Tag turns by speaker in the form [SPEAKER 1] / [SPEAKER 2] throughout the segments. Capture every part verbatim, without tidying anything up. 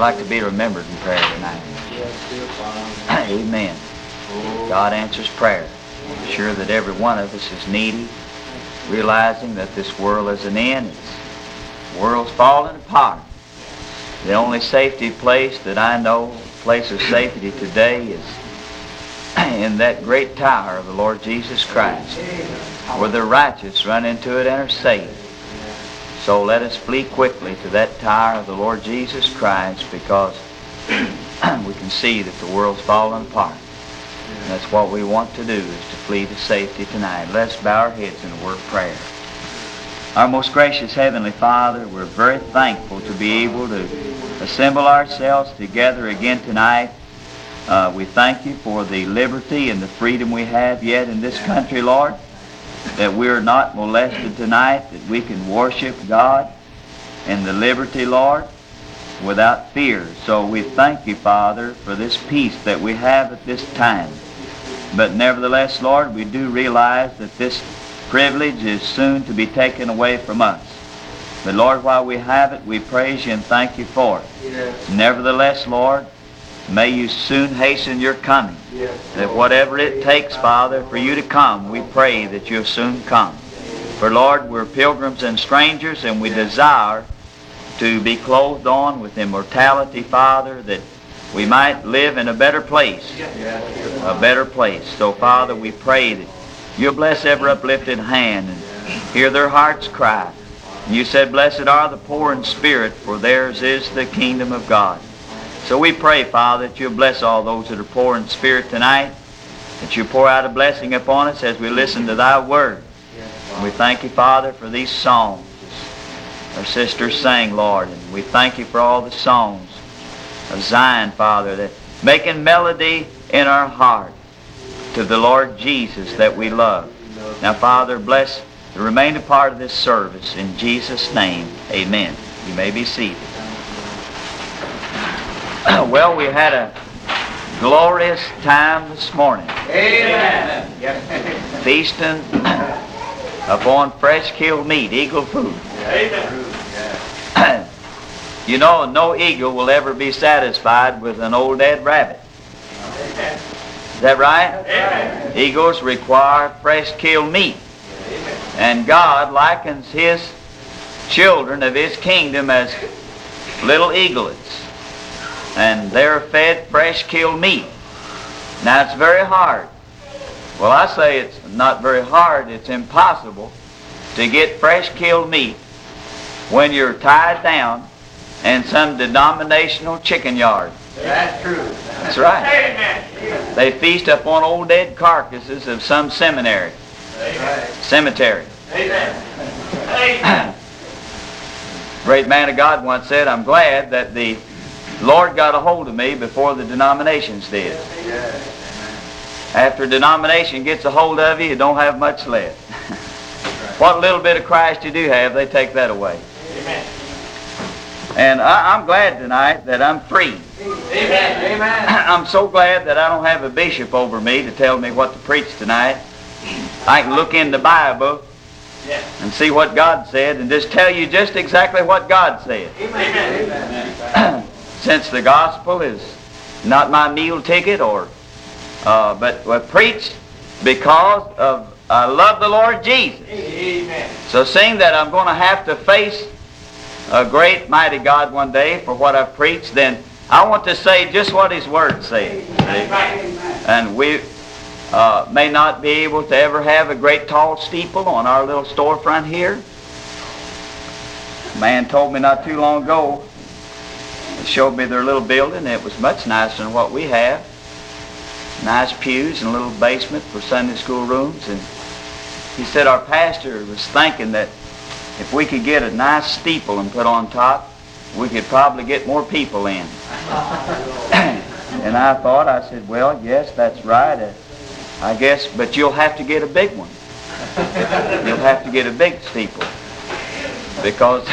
[SPEAKER 1] like to be remembered in prayer tonight? Amen. God answers prayer. I'm sure that every one of us is needy, realizing that this world is an end. The world's falling apart. The only safety place that I know, place of safety today, is in that great tower of the Lord Jesus Christ, where the righteous run into it and are saved. So let us flee quickly to that tower of the Lord Jesus Christ, because we can see that the world's falling apart. And that's what we want to do, is to flee to safety tonight. Let's bow our heads in a word of prayer. Our most gracious Heavenly Father, we're very thankful to be able to assemble ourselves together again tonight. Uh, we thank you for the liberty and the freedom we have yet in this country, Lord, that we're not molested tonight, that we can worship God in the liberty, Lord, without fear. So we thank you, Father, for this peace that we have at this time. But nevertheless, Lord, we do realize that this privilege is soon to be taken away from us. But Lord, while we have it, we praise you and thank you for it. Yes. Nevertheless, Lord, may you soon hasten your coming. Yes. That whatever it takes, Father, for you to come, we pray that you'll soon come. For Lord, we're pilgrims and strangers, and we desire to be clothed on with immortality, Father, that we might live in a better place. A better place. So, Father, we pray that you'll bless every uplifted hand and hear their hearts cry. And you said, blessed are the poor in spirit, for theirs is the kingdom of God. So we pray, Father, that you'll bless all those that are poor in spirit tonight, that you pour out a blessing upon us as we listen to thy word. And we thank you, Father, for these songs our sisters sang, Lord. And we thank you for all the songs of Zion, Father, that making melody in our heart to the Lord Jesus that we love. Now, Father, bless the remaining part of this service. In Jesus' name, amen. You may be seated. Well, we had a glorious time this morning.
[SPEAKER 2] Amen.
[SPEAKER 1] Feasting upon fresh killed meat, eagle food.
[SPEAKER 2] Amen.
[SPEAKER 1] You know, no eagle will ever be satisfied with an old dead rabbit.
[SPEAKER 2] Amen.
[SPEAKER 1] Is that right?
[SPEAKER 2] Amen.
[SPEAKER 1] Eagles require fresh killed meat.
[SPEAKER 2] Amen.
[SPEAKER 1] And God likens his children of his kingdom as little eaglets. And they're fed fresh killed meat. Now, it's very hard. Well, I say it's not very hard. It's impossible to get fresh killed meat when you're tied down in some denominational chicken yard.
[SPEAKER 2] That's true.
[SPEAKER 1] That's right.
[SPEAKER 2] Amen.
[SPEAKER 1] They feast upon old dead carcasses of some seminary.
[SPEAKER 2] Amen.
[SPEAKER 1] Cemetery.
[SPEAKER 2] Amen. Amen.
[SPEAKER 1] Great man of God once said, I'm glad that the Lord got a hold of me before the denominations did. After a denomination gets a hold of you, you don't have much left. What little bit of Christ you do have, they take that away.
[SPEAKER 2] Amen.
[SPEAKER 1] And I, I'm glad tonight that I'm free.
[SPEAKER 2] Amen. Amen.
[SPEAKER 1] I'm so glad that I don't have a bishop over me to tell me what to preach tonight. I can look in the Bible and see what God said and just tell you just exactly what God said.
[SPEAKER 2] Amen. Amen.
[SPEAKER 1] Since the gospel is not my meal ticket, or uh, but uh, preached because of I love the Lord Jesus.
[SPEAKER 2] Amen.
[SPEAKER 1] So seeing that I'm going to have to face a great mighty God one day for what I've preached, then I want to say just what His Word says. And we uh, may not be able to ever have a great tall steeple on our little storefront here. A man told me not too long ago, they showed me their little building. It was much nicer than what we have. Nice pews and a little basement for Sunday school rooms. And he said our pastor was thinking that if we could get a nice steeple and put on top, we could probably get more people in. And I thought, I said, well, yes, that's right. Uh, I guess, but you'll have to get a big one. You'll have to get a big steeple. Because,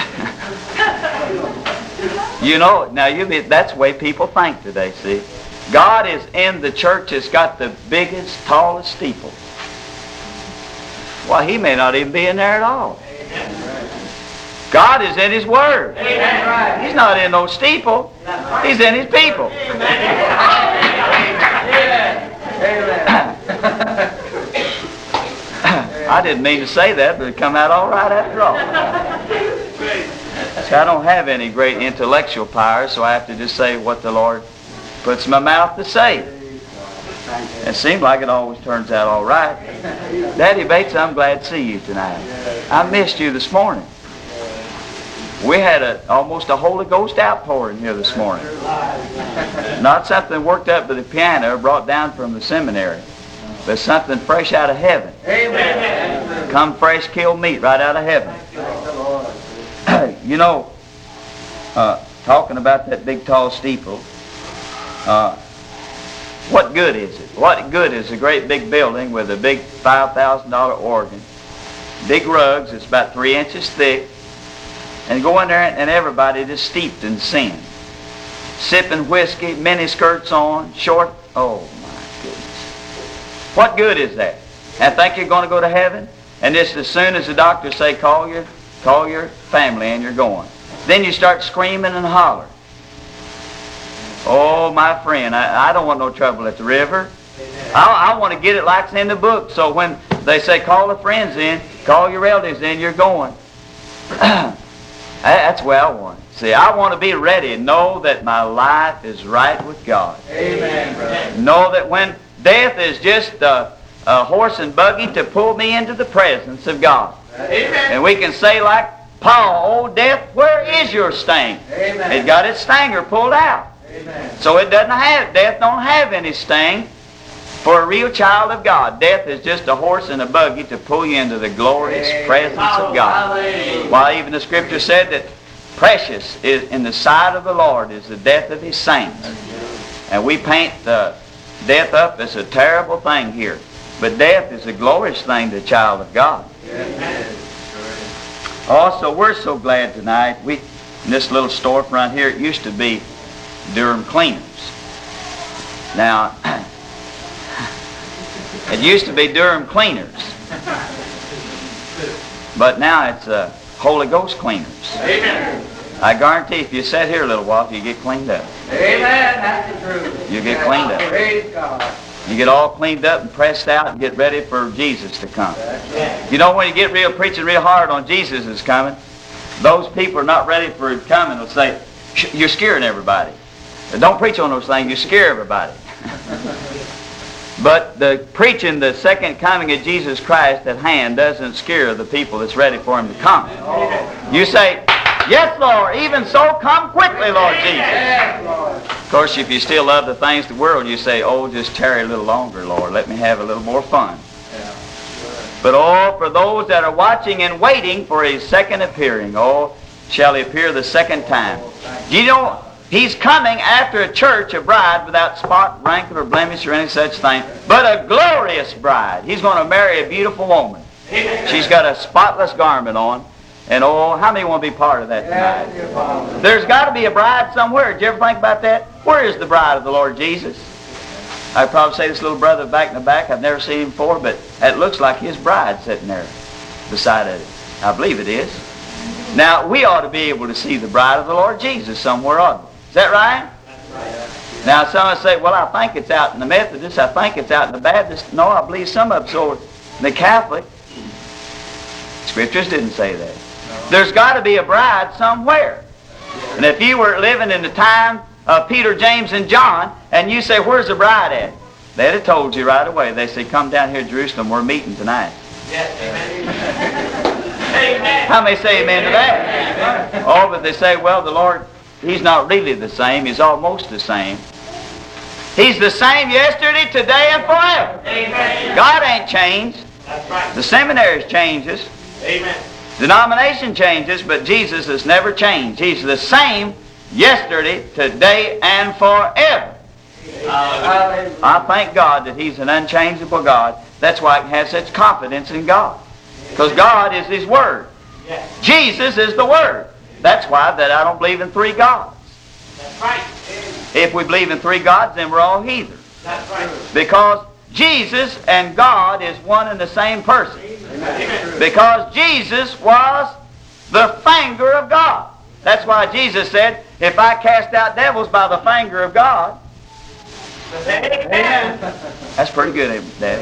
[SPEAKER 1] you know, now you that's the way people think today, see. God is in the church that's got the biggest, tallest steeple. Well, He may not even be in there at all. God is in His Word.
[SPEAKER 2] Amen.
[SPEAKER 1] He's not in no steeple. He's in His people. I didn't mean to say that, but it come out all right after all. See, I don't have any great intellectual power, so I have to just say what the Lord puts in my mouth to say. It seems like it always turns out all right. Daddy Bates, I'm glad to see you tonight. I missed you this morning. We had a, almost a Holy Ghost outpouring here this morning. Not something worked up by the piano or brought down from the seminary, but something fresh out of heaven.
[SPEAKER 2] Amen.
[SPEAKER 1] Come fresh killed meat right out of heaven. You know, uh, talking about that big tall steeple, uh, what good is it? What good is a great big building with a big five thousand dollar organ, big rugs, it's about three inches thick, and go in there and everybody just steeped in sin, sipping whiskey, mini skirts on, short, oh my goodness. What good is that? And think you're going to go to heaven? And just as soon as the doctors say, call your, call your family and you're going. Then you start screaming and hollering. Oh, my friend, I, I don't want no trouble at the river. I, I want to get it like it's in the book. So when they say, call the friends in, call your relatives in, you're going. That's where I want it. See, I want to be ready and know that my life is right with God.
[SPEAKER 2] Amen, brother.
[SPEAKER 1] Know that when death is just a, a horse and buggy to pull me into the presence of God.
[SPEAKER 2] Amen.
[SPEAKER 1] And we can say like Paul, oh death, where is your sting?
[SPEAKER 2] Amen.
[SPEAKER 1] It got its stinger pulled out.
[SPEAKER 2] Amen.
[SPEAKER 1] So it doesn't have, death don't have any sting for a real child of God. Death is just a horse and a buggy to pull you into the glorious
[SPEAKER 2] Amen.
[SPEAKER 1] presence of God.
[SPEAKER 2] Hallelujah.
[SPEAKER 1] While even the Scripture said that precious is in the sight of the Lord is the death of His saints. And we paint the death up as a terrible thing here. But death is a glorious thing to a child of God.
[SPEAKER 2] Amen.
[SPEAKER 1] Also, we're so glad tonight. We, in this little storefront here, it used to be Durham Cleaners. Now, it used to be Durham Cleaners. But now it's uh, Holy Ghost Cleaners.
[SPEAKER 2] Amen.
[SPEAKER 1] I guarantee if you sit here a little while, you get cleaned up.
[SPEAKER 2] Amen. That's the truth.
[SPEAKER 1] You get cleaned up.
[SPEAKER 2] Praise God.
[SPEAKER 1] You get all cleaned up and pressed out and get ready for Jesus to come.
[SPEAKER 2] That's
[SPEAKER 1] You know, when you get real preaching real hard on Jesus is coming, those people are not ready for Him coming will say, you're scaring everybody. Don't preach on those things, you scare everybody. But the preaching the second coming of Jesus Christ at hand doesn't scare the people that's ready for Him to come. You say, yes, Lord, even so, come quickly, Lord Jesus.
[SPEAKER 2] Yes, Lord.
[SPEAKER 1] Of course, if you still love the things of the world, you say, oh, just tarry a little longer, Lord. Let me have a little more fun. But oh, for those that are watching and waiting for His second appearing, oh, shall He appear the second time. You know, He's coming after a church, a bride without spot, wrinkle, or blemish, or any such thing, but a glorious bride. He's going to marry a beautiful woman. She's got a spotless garment on. And oh, how many want to be part of that tonight?
[SPEAKER 2] Yes,
[SPEAKER 1] There's got to be a bride somewhere. Did you ever think about that? Where is the bride of the Lord Jesus? I'd probably say this little brother back in the back, I've never seen him before, but it looks like his bride sitting there beside of it. I believe it is. Now, we ought to be able to see the bride of the Lord Jesus somewhere, oughtn't we? Is that right? Now, some say, well, I think it's out in the Methodist, I think it's out in the Baptist. No, I believe some of it's over in the Catholic. Scriptures didn't say that. There's got to be a bride somewhere. And if you were living in the time of Peter, James, and John, and you say, where's the bride at? They'd have told you right away. They say, come down here to Jerusalem, we're meeting tonight.
[SPEAKER 2] Yes, amen.
[SPEAKER 1] How many say amen to that? Oh, but they say, well, the Lord, He's not really the same. He's almost the same. He's the same yesterday, today, and forever.
[SPEAKER 2] Amen.
[SPEAKER 1] God ain't changed.
[SPEAKER 2] That's right.
[SPEAKER 1] The seminaries changes.
[SPEAKER 2] Amen.
[SPEAKER 1] Denomination changes, but Jesus has never changed. He's the same yesterday, today, and forever.
[SPEAKER 2] Hallelujah.
[SPEAKER 1] I thank God that He's an unchangeable God. That's why I can have such confidence in God. Because God is His Word.
[SPEAKER 2] Yes.
[SPEAKER 1] Jesus is the Word. That's why that I don't believe in three gods.
[SPEAKER 2] That's right.
[SPEAKER 1] If we believe in three gods, then we're all heathens.
[SPEAKER 2] That's right.
[SPEAKER 1] Because Jesus and God is one and the same person.
[SPEAKER 2] Amen.
[SPEAKER 1] Because Jesus was the finger of God. That's why Jesus said, if I cast out devils by the finger of God.
[SPEAKER 2] Amen.
[SPEAKER 1] That's pretty good, David.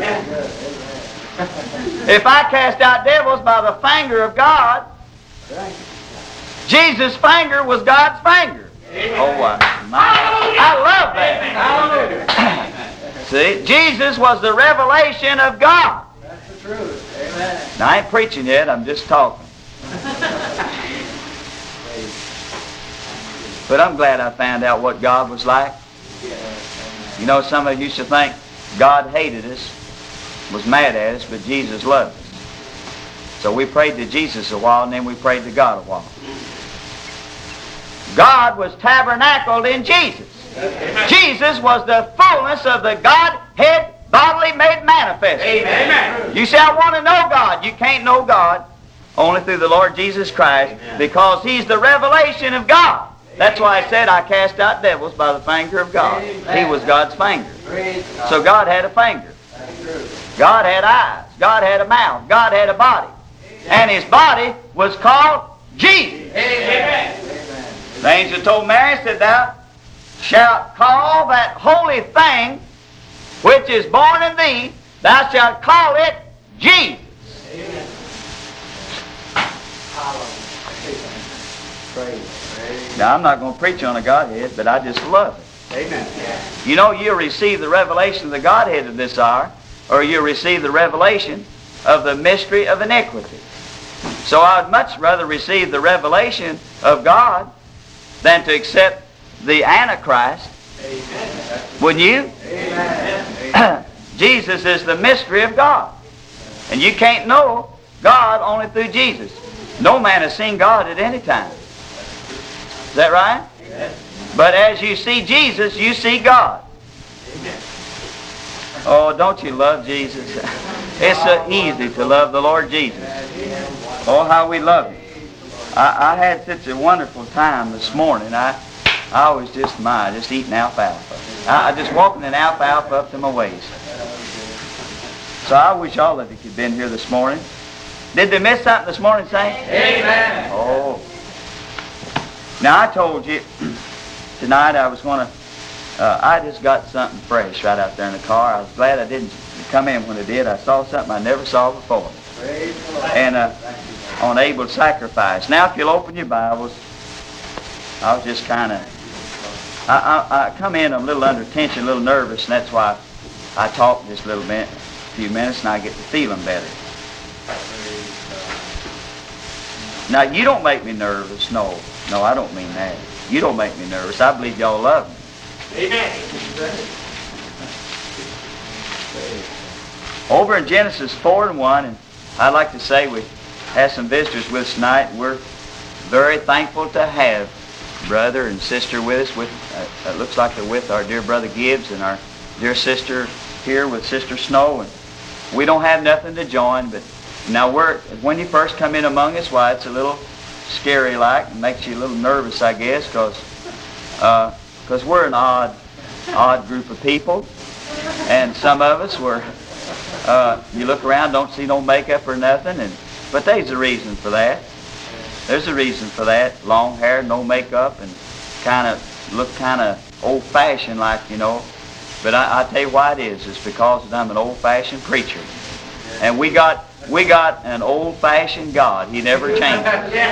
[SPEAKER 1] If I cast out devils by the finger of God, Jesus' finger was God's finger. Oh, I, my, I love that. See, Jesus was the revelation of God.
[SPEAKER 2] That's the truth. Amen.
[SPEAKER 1] Now, I ain't preaching yet, I'm just talking. But I'm glad I found out what God was like. You know, some of you used to think God hated us, was mad at us, but Jesus loved us. So we prayed to Jesus a while, and then we prayed to God a while. God was tabernacled in Jesus. Amen. Jesus was the fullness of the Godhead bodily made manifest.
[SPEAKER 2] Amen.
[SPEAKER 1] You say, I want to know God. You can't know God only through the Lord Jesus Christ. Amen. Because He's the revelation of God. That's why I said I cast out devils by the finger of God. Amen. He was God's finger. God. So God had a finger. God had eyes. God had a mouth. God had a body. Amen. And His body was called Jesus.
[SPEAKER 2] Amen.
[SPEAKER 1] The angel told Mary, said, thou shalt call that holy thing which is born in thee, thou shalt call it Jesus.
[SPEAKER 2] Amen.
[SPEAKER 1] Now, I'm not going to preach on the Godhead, but I just love it.
[SPEAKER 2] Amen.
[SPEAKER 1] You know, you'll receive the revelation of the Godhead at this hour, or you'll receive the revelation of the mystery of iniquity. So I'd much rather receive the revelation of God than to accept the Antichrist.
[SPEAKER 2] Amen.
[SPEAKER 1] Wouldn't you?
[SPEAKER 2] Amen.
[SPEAKER 1] Jesus is the mystery of God. And you can't know God only through Jesus. No man has seen God at any time. Is that right?
[SPEAKER 2] Amen.
[SPEAKER 1] But as you see Jesus, you see God.
[SPEAKER 2] Amen.
[SPEAKER 1] Oh, don't you love Jesus? It's so easy to love the Lord Jesus. Oh, how we love Him. I, I had such a wonderful time this morning. I I was just my, just eating alfalfa. I, I just walking in alfalfa up to my waist. So I wish all of you could have been here this morning. Did they miss something this morning, Saints?
[SPEAKER 2] Amen.
[SPEAKER 1] Oh. Now I told you tonight I was going to, uh, I just got something fresh right out there in the car. I was glad I didn't come in when I did. I saw something I never saw before. And uh, on Abel's sacrifice. Now if you'll open your Bibles, I was just kind of, I, I, I come in a little under tension, a little nervous, and that's why I talk just a little bit, a few minutes, and I get to feeling better. Now, you don't make me nervous. No, no, I don't mean that. You don't make me nervous. I believe y'all love me.
[SPEAKER 2] Amen.
[SPEAKER 1] Over in Genesis four and one, and I'd like to say we have some visitors with us tonight. We're very thankful to have brother and sister with us. With uh, it looks like they're with our dear brother Gibbs and our dear sister here with Sister Snow. And we don't have nothing to join, but now we're when you first come in among us, why it's a little scary like, and makes you a little nervous, I guess, because because uh, we're an odd odd group of people, and some of us were. Uh, you look around, don't see no makeup or nothing, and but there's a reason for that. There's a reason for that. Long hair, no makeup, and kind of look kind of old-fashioned like, you know. But I, I tell you why it is. It's because I'm an old-fashioned preacher. And we got we got an old-fashioned God. He never changes.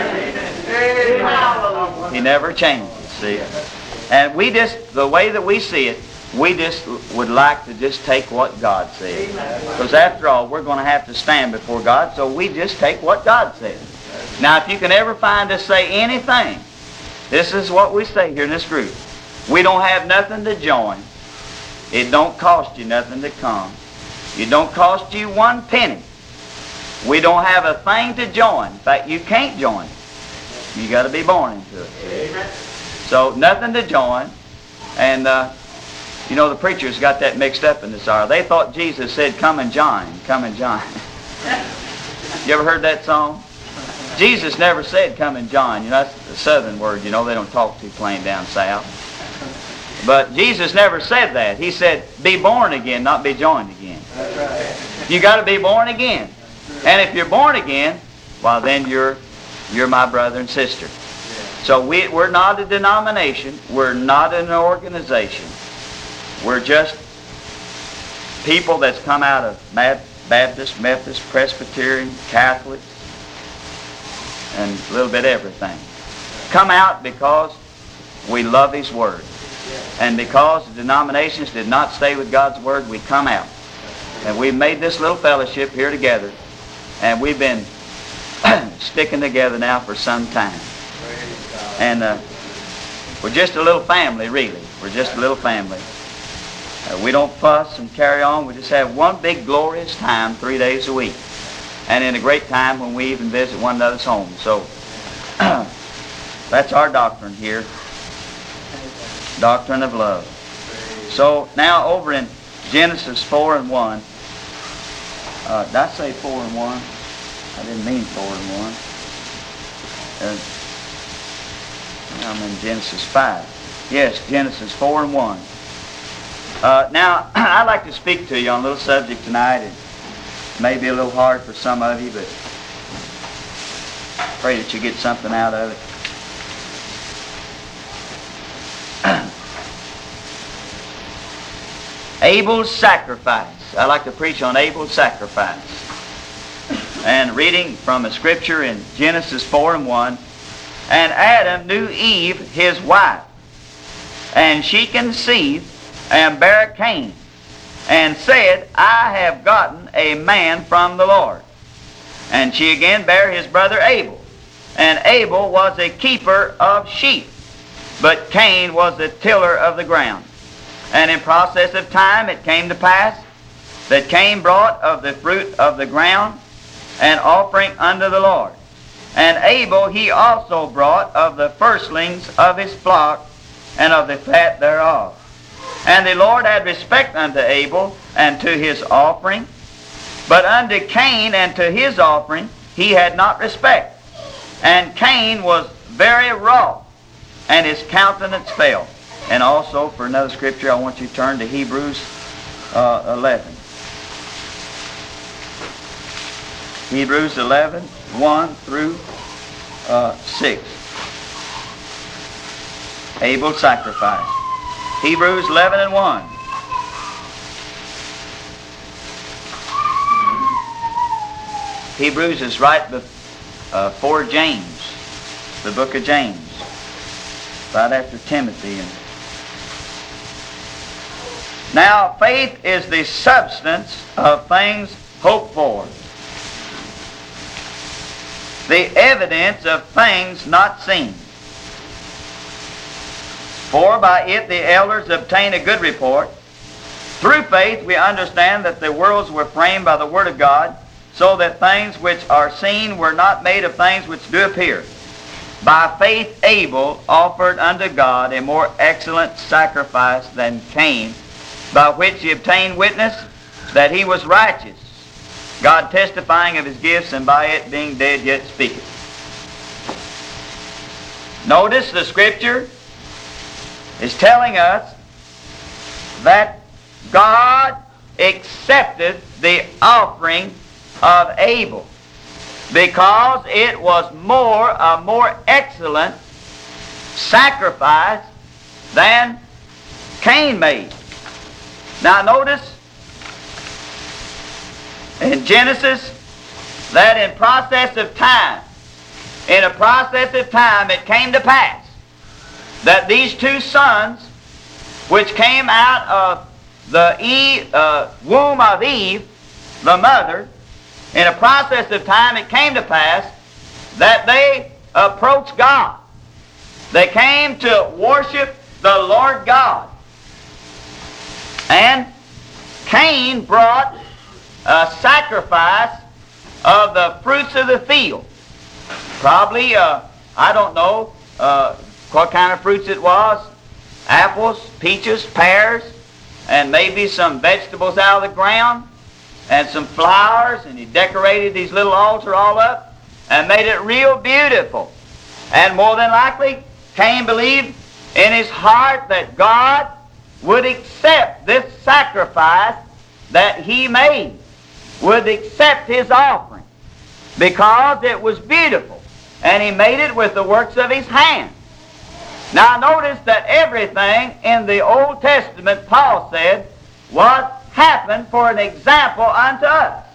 [SPEAKER 1] He never changes, see. And we just, the way that we see it, we just would like to just take what God said. Because after all, we're going to have to stand before God, so we just take what God said. Now, if you can ever find us say anything, this is what we say here in this group. We don't have nothing to join. It don't cost you nothing to come. It don't cost you one penny. We don't have a thing to join. In fact, you can't join it. You got to be born into it. So, nothing to join. And, uh, you know, the preachers got that mixed up in this hour. They thought Jesus said, come and join, come and join. You ever heard that song? Jesus never said, come and join. You know, that's the southern word. You know, they don't talk too plain down south. But Jesus never said that. He said, be born again, not be joined again.
[SPEAKER 2] That's right.
[SPEAKER 1] You got to be born again. And if you're born again, well, then you're you're my brother and sister. So we, we're not a denomination. We're not an organization. We're just people that's come out of Baptist, Methodist, Presbyterian, Catholic, and a little bit everything. Come out because we love His Word. And because the denominations did not stay with God's Word, we come out. And we've made this little fellowship here together. And we've been sticking together now for some time. And uh, we're just a little family, really. We're just a little family. Uh, we don't fuss and carry on. We just have one big glorious time three days a week. And in a great time when we even visit one another's homes. So that's our doctrine here. Doctrine of love. So now over in Genesis four and one. Uh, did I say four and one? I didn't mean four and one. Uh, I'm in Genesis five. Yes, Genesis four and one. Uh, now, I'd like to speak to you on a little subject tonight. It may be a little hard for some of you, but I pray that you get something out of it. Abel's sacrifice. I like to preach on Abel's sacrifice. And reading from a scripture in Genesis four and one. And Adam knew Eve, his wife, and she conceived and bare Cain, and said, I have gotten a man from the Lord. And she again bare his brother Abel. And Abel was a keeper of sheep, but Cain was the tiller of the ground. And in process of time it came to pass that Cain brought of the fruit of the ground an offering unto the Lord. And Abel he also brought of the firstlings of his flock and of the fat thereof. And the Lord had respect unto Abel and to his offering, but unto Cain and to his offering he had not respect. And Cain was very wroth, and his countenance fell. And also, for another scripture, I want you to turn to Hebrews uh, eleven. Hebrews eleven, one through uh, six. Abel's sacrifice. Hebrews eleven and one. Hebrews is right before uh, James, the book of James, right after Timothy. And now faith is the substance of things hoped for, the evidence of things not seen. For by it the elders obtain a good report. Through faith we understand that the worlds were framed by the Word of God, so that things which are seen were not made of things which do appear. By faith Abel offered unto God a more excellent sacrifice than Cain, by which he obtained witness that he was righteous, God testifying of his gifts, and by it being dead yet speaketh. Notice the scripture is telling us that God accepted the offering of Abel because it was more a more excellent sacrifice than Cain made. Now notice in Genesis that in process of time, in a process of time it came to pass that these two sons, which came out of the Eve, uh, womb of Eve, the mother, in a process of time it came to pass that they approached God. They came to worship the Lord God. And Cain brought a sacrifice of the fruits of the field. Probably, uh, I don't know, uh, what kind of fruits it was. Apples, peaches, pears, and maybe some vegetables out of the ground, and some flowers, and he decorated these little altar all up and made it real beautiful. And more than likely, Cain believed in his heart that God would accept this sacrifice that he made, would accept his offering, because it was beautiful and he made it with the works of his hand. Now notice that everything in the Old Testament, Paul said, was happened for an example unto us.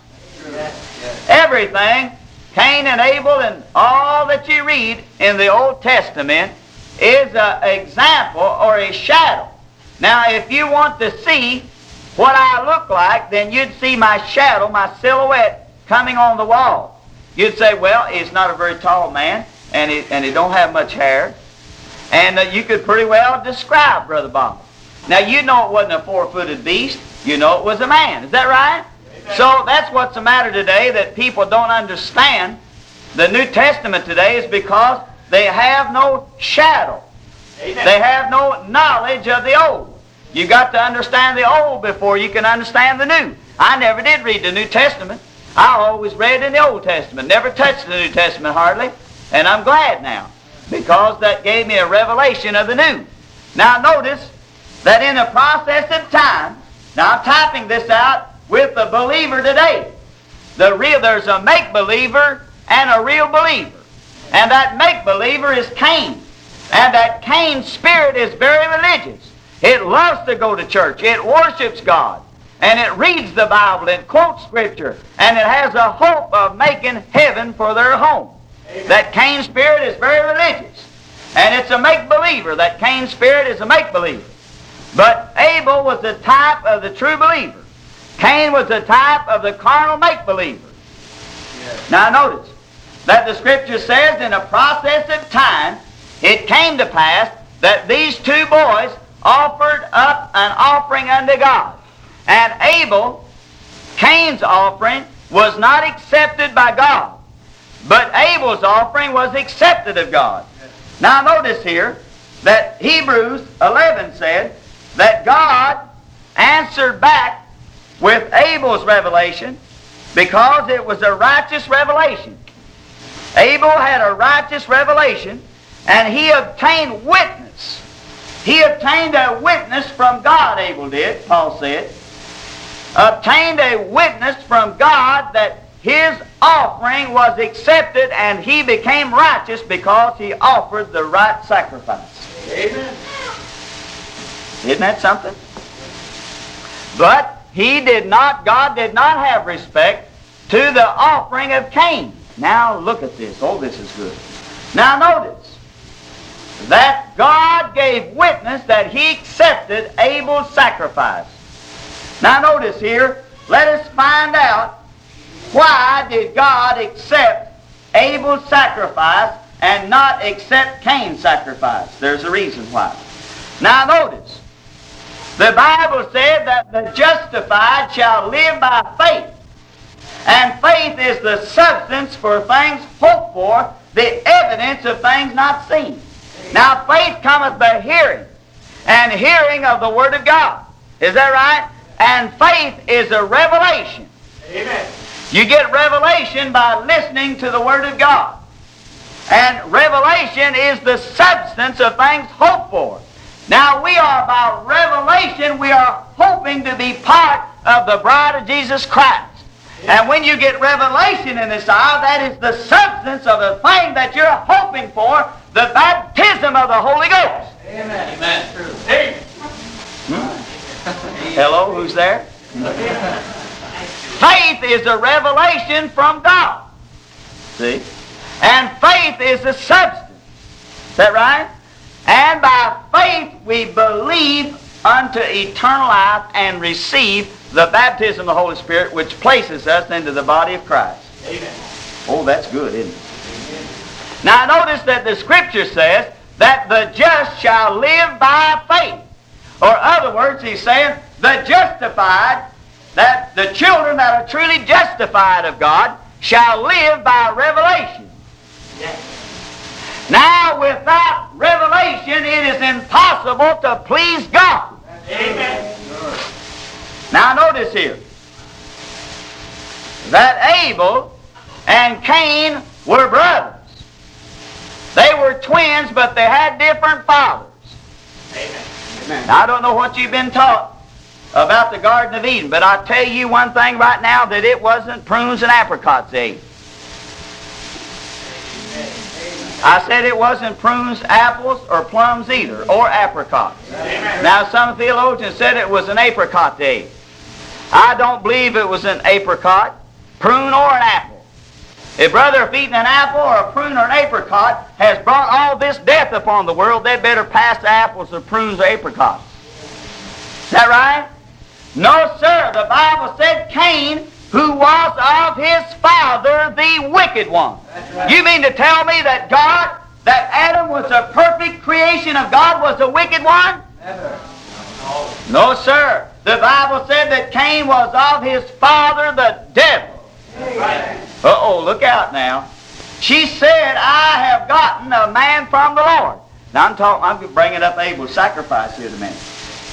[SPEAKER 1] Everything, Cain and Abel and all that you read in the Old Testament is an example or a shadow. Now if you want to see what I look like, then you'd see my shadow, my silhouette coming on the wall. You'd say, well, he's not a very tall man, and he, and he don't have much hair. And uh, you could pretty well describe Brother Bob. Now, you know it wasn't a four-footed beast. You know it was a man. Is that right? Amen. So that's what's the matter today, that people don't understand the New Testament today, is because they have no shadow. Amen. They have no knowledge of the Old. You got to understand the Old before you can understand the New. I never did read the New Testament. I always read in the Old Testament. Never touched the New Testament hardly. And I'm glad now, because that gave me a revelation of the New. Now notice that in the process of time, now I'm typing this out with the believer today. The real, there's a make-believer and a real believer. And that make-believer is Cain. And that Cain spirit is very religious. It loves to go to church. It worships God. And it reads the Bible and quotes Scripture. And it has a hope of making heaven for their home. Amen. That Cain spirit is very religious. And it's a make-believer. That Cain spirit is a make-believer. But Abel was the type of the true believer. Cain was the type of the carnal make-believer. Yes. Now notice that the Scripture says in a process of time, it came to pass that these two boys offered up an offering unto God. And Abel, Cain's offering, was not accepted by God. But Abel's offering was accepted of God. Now notice here that Hebrews eleven said that God answered back with Abel's revelation because it was a righteous revelation. Abel had a righteous revelation, and he obtained witness. He obtained a witness from God, Abel did, Paul said. Obtained a witness from God that his offering was accepted, and he became righteous because he offered the right sacrifice.
[SPEAKER 2] Amen.
[SPEAKER 1] Isn't that something? But he did not, God did not have respect to the offering of Cain. Now look at this. Oh, this is good. Now notice that God gave witness that he accepted Abel's sacrifice. Now notice here, let us find out, why did God accept Abel's sacrifice and not accept Cain's sacrifice? There's a reason why. Now notice, the Bible said that the justified shall live by faith. And faith is the substance for things hoped for, the evidence of things not seen. Now faith cometh by hearing, and hearing of the Word of God. Is that right? And faith is a revelation.
[SPEAKER 2] Amen.
[SPEAKER 1] You get revelation by listening to the Word of God. And revelation is the substance of things hoped for. Now we are, by revelation, we are hoping to be part of the bride of Jesus Christ. And when you get revelation in this hour, that is the substance of the thing that you're hoping for, the baptism of the Holy Ghost.
[SPEAKER 2] Amen. Amen. Amen.
[SPEAKER 1] Hmm? Hello, who's there? Faith is a revelation from God. See? And faith is the substance. Is that right? And by faith we believe unto eternal life and receive the baptism of the Holy Spirit, which places us into the body of Christ.
[SPEAKER 2] Amen.
[SPEAKER 1] Oh, that's good, isn't it? Amen. Now notice that the Scripture says that the just shall live by faith. Or other words, he's saying the justified, that the children that are truly justified of God shall live by revelation.
[SPEAKER 2] Yes.
[SPEAKER 1] Now, without revelation, it is impossible to please God.
[SPEAKER 2] Amen.
[SPEAKER 1] Now, notice here that Abel and Cain were brothers. They were twins, but they had different fathers.
[SPEAKER 2] Amen.
[SPEAKER 1] Now, I don't know what you've been taught about the Garden of Eden, but I'll tell you one thing right now, that it wasn't prunes and apricots they ate. I said it wasn't prunes, apples, or plums either, or apricots.
[SPEAKER 2] Amen.
[SPEAKER 1] Now, some theologians said it was an apricot they ate. I don't believe it was an apricot, prune, or an apple. If, brother, if eating an apple or a prune or an apricot has brought all this death upon the world, they'd better pass the apples or prunes or apricots. Is that right? No, sir. The Bible said Cain, who was of his father, the wicked one. Right. You mean to tell me that God, that Adam was a perfect creation of God, was a wicked one?
[SPEAKER 2] Never.
[SPEAKER 1] No, sir. The Bible said that Cain was of his father, the devil.
[SPEAKER 2] Right.
[SPEAKER 1] Uh-oh, look out now. She said, I have gotten a man from the Lord. Now, I'm talking, I'm bringing up Abel's sacrifice here in a minute.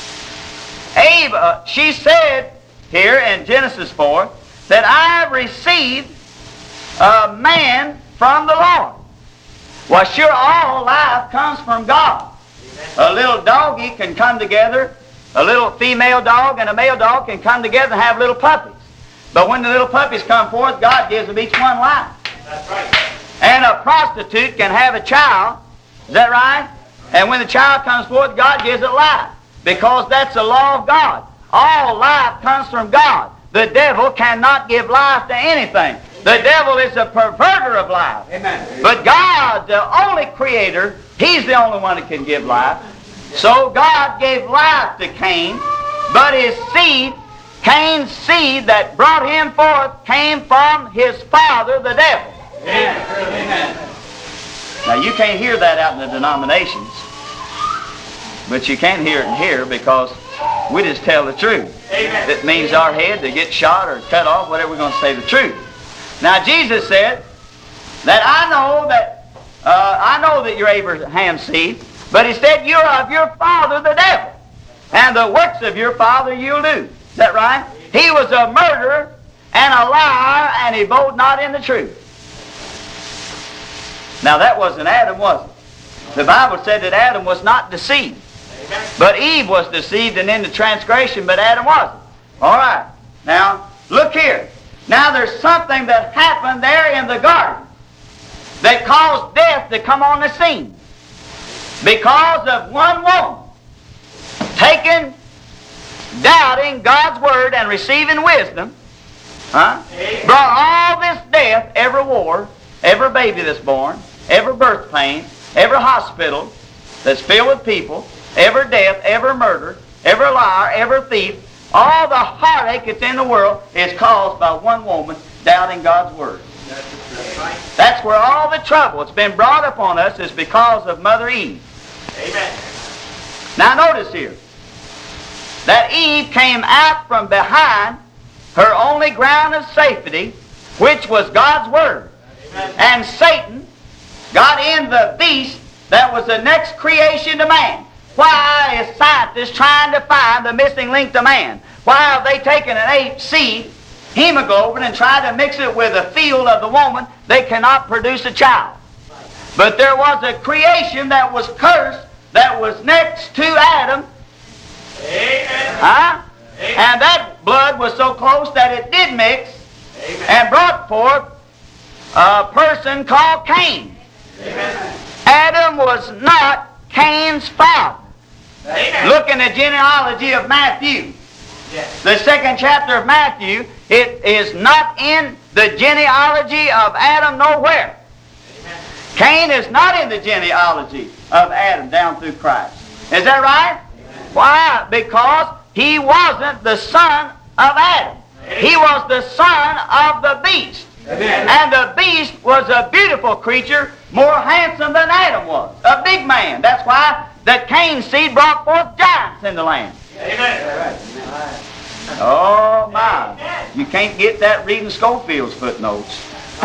[SPEAKER 1] Abe, uh, she said here in Genesis four, that I have received a man from the Lord. Well, sure, all life comes from God. A little doggy can come together, a little female dog and a male dog can come together and have little puppies. But when the little puppies come forth, God gives them each one life.
[SPEAKER 2] That's right.
[SPEAKER 1] And a prostitute can have a child. Is that right? And when the child comes forth, God gives it life. Because that's the law of God. All life comes from God. The devil cannot give life to anything. The devil is a perverter of life.
[SPEAKER 2] Amen.
[SPEAKER 1] But God, the only creator, He's the only one that can give life. So God gave life to Cain, but his seed, Cain's seed that brought him forth, came from his father, the devil.
[SPEAKER 2] Amen.
[SPEAKER 1] Now you can't hear that out in the denominations, but you can hear it in here because we just tell the truth.
[SPEAKER 2] Amen.
[SPEAKER 1] It means our head to get shot or cut off, whatever, we're going to say the truth. Now Jesus said that I know that uh, I know that you're Abraham's seed, but he said you're of your father the devil, and the works of your father you'll do. Is that right? He was a murderer and a liar, and he abode not in the truth. Now that wasn't Adam, was it? The Bible said that Adam was not deceived. But Eve was deceived and into transgression, but Adam wasn't. All right. Now, look here. Now there's something that happened there in the garden that caused death to come on the scene. Because of one woman taking, doubting God's word and receiving wisdom, huh, brought all this death, every war, every baby that's born, every birth pain, every hospital that's filled with people, every death, every murder, every liar, every thief, all the heartache that's in the world is caused by one woman doubting God's word. That's where all the trouble that's been brought upon us is because of Mother Eve.
[SPEAKER 2] Amen.
[SPEAKER 1] Now notice here, that Eve came out from behind her only ground of safety, which was God's word.
[SPEAKER 2] Amen.
[SPEAKER 1] And Satan got in the beast that was the next creation to man. Why is scientists trying to find the missing link to man? Why have they taken an ape seed, hemoglobin, and tried to mix it with the field of the woman? They cannot produce a child. But there was a creation that was cursed that was next to Adam.
[SPEAKER 2] Amen.
[SPEAKER 1] Huh?
[SPEAKER 2] Amen.
[SPEAKER 1] And that blood was so close that it did mix.
[SPEAKER 2] Amen.
[SPEAKER 1] And brought forth a person called Cain.
[SPEAKER 2] Amen.
[SPEAKER 1] Adam was not Cain's father.
[SPEAKER 2] Amen.
[SPEAKER 1] Look in the genealogy of Matthew.
[SPEAKER 2] Yes.
[SPEAKER 1] The second chapter of Matthew, it is not in the genealogy of Adam nowhere.
[SPEAKER 2] Amen.
[SPEAKER 1] Cain is not in the genealogy of Adam down through Christ. Is that right?
[SPEAKER 2] Amen.
[SPEAKER 1] Why? Because he wasn't the son of Adam.
[SPEAKER 2] Amen.
[SPEAKER 1] He was the son of the beast.
[SPEAKER 2] Amen.
[SPEAKER 1] And the beast was a beautiful creature, more handsome than Adam was. A big man. That's why that Cain's seed brought forth giants in the land.
[SPEAKER 2] Amen.
[SPEAKER 1] Oh my. You can't get that reading Schofield's footnotes.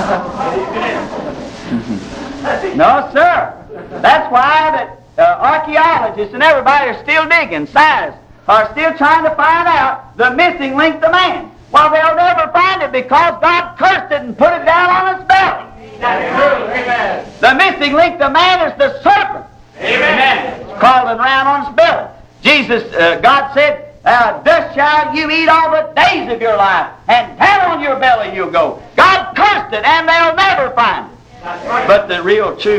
[SPEAKER 1] No, sir. That's why that uh, archaeologists and everybody are still digging. Scientists are still trying to find out the missing link to man. Well, they'll never find it because God cursed it and put it down on its belly.
[SPEAKER 2] That's true. Amen.
[SPEAKER 1] The missing link to man is the serpent.
[SPEAKER 2] Amen.
[SPEAKER 1] It's crawling around on its belly. Jesus, uh, God said, uh, thus shall you eat all the days of your life, and down on your belly you'll go. God cursed it, and they'll never find it.
[SPEAKER 2] That's right.
[SPEAKER 1] But the real true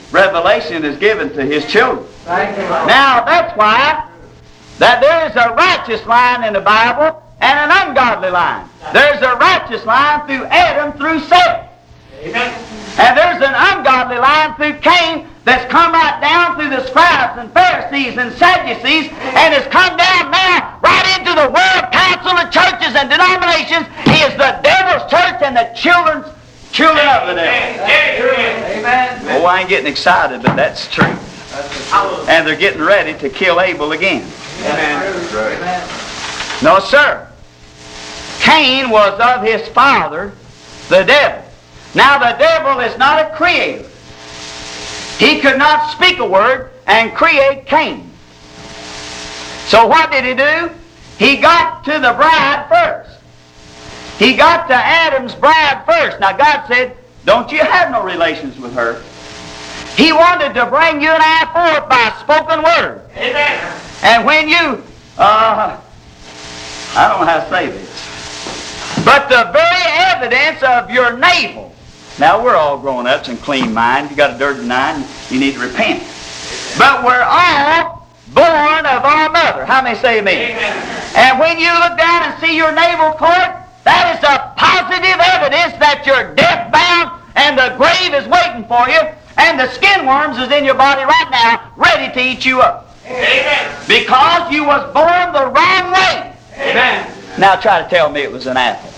[SPEAKER 1] revelation is given to His children.
[SPEAKER 2] Thank you, Lord.
[SPEAKER 1] Now, that's why that there is a righteous line in the Bible and an ungodly line. There's a righteous line through Adam, through Seth.
[SPEAKER 2] Amen.
[SPEAKER 1] And there's an ungodly line through Cain that's come right down through the scribes and Pharisees and Sadducees and has come down now right into the world council of churches and denominations. He is the devil's church and the children's children of the devil.
[SPEAKER 2] Amen.
[SPEAKER 1] Oh, I ain't getting excited, but that's true. And they're getting ready to kill Abel again.
[SPEAKER 2] Amen.
[SPEAKER 1] No, sir. Cain was of his father, the devil. Now, the devil is not a creator. He could not speak a word and create Cain. So what did he do? He got to the bride first. He got to Adam's bride first. Now, God said, don't you have no relations with her. He wanted to bring you and I forth by spoken word.
[SPEAKER 2] Amen.
[SPEAKER 1] And when you, uh, I don't know how to say this, but the very evidence of your navel. Now, we're all grown-ups and clean mind. If you got a dirty mind, you need to repent. But we're all born of our mother. How many say amen?
[SPEAKER 2] Amen.
[SPEAKER 1] And when you look down and see your navel cord, that is a positive evidence that you're death-bound and the grave is waiting for you and the skin worms is in your body right now ready to eat you up.
[SPEAKER 2] Amen.
[SPEAKER 1] Because you was born the wrong way.
[SPEAKER 2] Amen.
[SPEAKER 1] Now try to tell me it was an apple.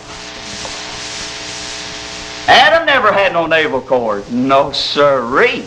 [SPEAKER 1] Adam never had no navel cord. No sirree.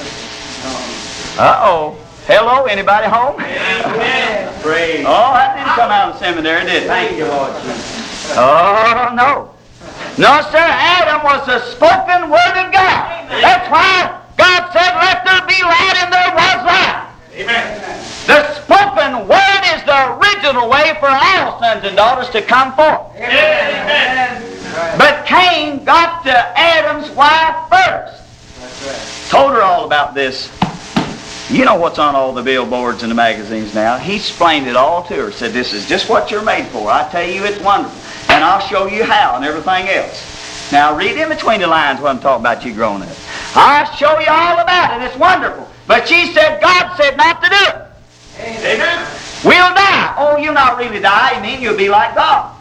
[SPEAKER 1] Uh-oh. Hello, anybody home?
[SPEAKER 2] Amen.
[SPEAKER 1] Praise. Oh, that didn't come out of the seminary, did it?
[SPEAKER 2] Thank you, Lord Jesus.
[SPEAKER 1] Oh, no. No, sir, Adam was the spoken word of God. That's why God said, let there be light, and there was light.
[SPEAKER 2] Amen.
[SPEAKER 1] The spoken word is the original way for all sons and daughters to come forth.
[SPEAKER 2] Amen.
[SPEAKER 1] But Cain got to Adam's wife first.
[SPEAKER 2] That's right.
[SPEAKER 1] Told her all about this. You know what's on all the billboards and the magazines now. He explained it all to her. Said, this is just what you're made for. I tell you, it's wonderful. And I'll show you how and everything else. Now, read in between the lines what I'm talking about you growing up. I'll show you all about it. It's wonderful. But she said, God said not to do it.
[SPEAKER 2] Amen.
[SPEAKER 1] We'll die. Oh, you'll not really die. You mean you'll be like God.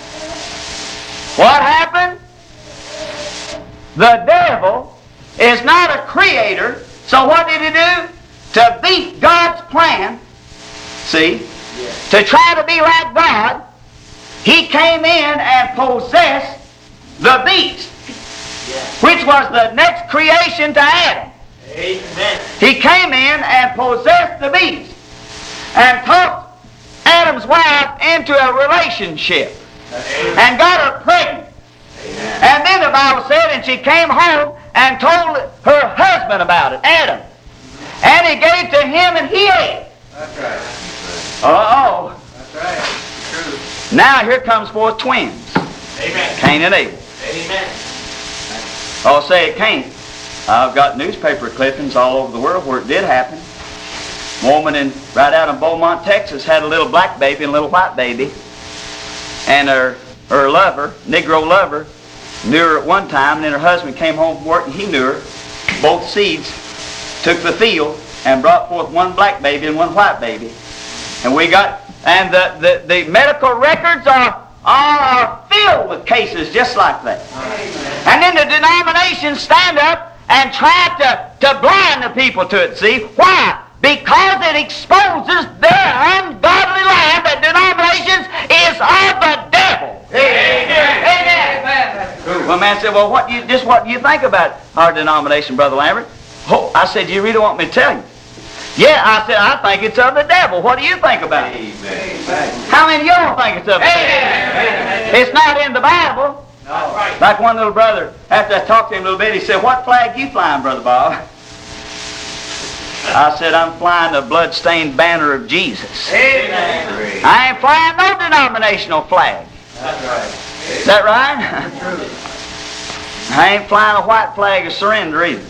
[SPEAKER 1] What happened? The devil is not a creator. So what did he do? To beat God's plan, see,
[SPEAKER 2] Yes.
[SPEAKER 1] to try to be like God, he came in and possessed the beast,
[SPEAKER 2] Yes.
[SPEAKER 1] which was the next creation to Adam.
[SPEAKER 2] Amen.
[SPEAKER 1] He came in and possessed the beast and talked Adam's wife into a relationship and got her pregnant.
[SPEAKER 2] Amen.
[SPEAKER 1] And then the Bible said, and she came home and told her husband about it, Adam. And he gave to him and he ate.
[SPEAKER 2] That's right.
[SPEAKER 1] Uh-oh.
[SPEAKER 2] That's right. True.
[SPEAKER 1] Now here comes forth twins,
[SPEAKER 2] Amen.
[SPEAKER 1] Cain and Abel.
[SPEAKER 2] Amen.
[SPEAKER 1] Oh, say it can't. I've got newspaper clippings all over the world where it did happen. Woman in right out in Beaumont, Texas, had a little black baby and a little white baby. And her, her lover, Negro lover, knew her at one time, and then her husband came home from work and he knew her. Both seeds took the field and brought forth one black baby and one white baby. And we got, and the, the, the medical records are, are filled with cases just like that.
[SPEAKER 2] Amen.
[SPEAKER 1] And then the denominations stand up and try to, to blind the people to it, see? Why? Because it exposes their ungodly life that denominations is of the devil.
[SPEAKER 2] Amen.
[SPEAKER 1] Amen. Well, man said, well, what do you, just what do you think about our denomination, Brother Lambert? Oh, I said, you really want me to tell you? Yeah, I said, I think it's of the devil. What do you think about it?
[SPEAKER 2] Amen.
[SPEAKER 1] How many of y'all think it's of the devil?
[SPEAKER 2] Amen.
[SPEAKER 1] It's not in the Bible.
[SPEAKER 2] That's right.
[SPEAKER 1] Like one little brother, after I talked to him a little bit, he said, what flag you flying, Brother Bob? I said, I'm flying the blood-stained banner of Jesus.
[SPEAKER 2] Amen.
[SPEAKER 1] I ain't flying no denominational flag.
[SPEAKER 2] That's right.
[SPEAKER 1] Is that right? I ain't flying a white flag of surrender either.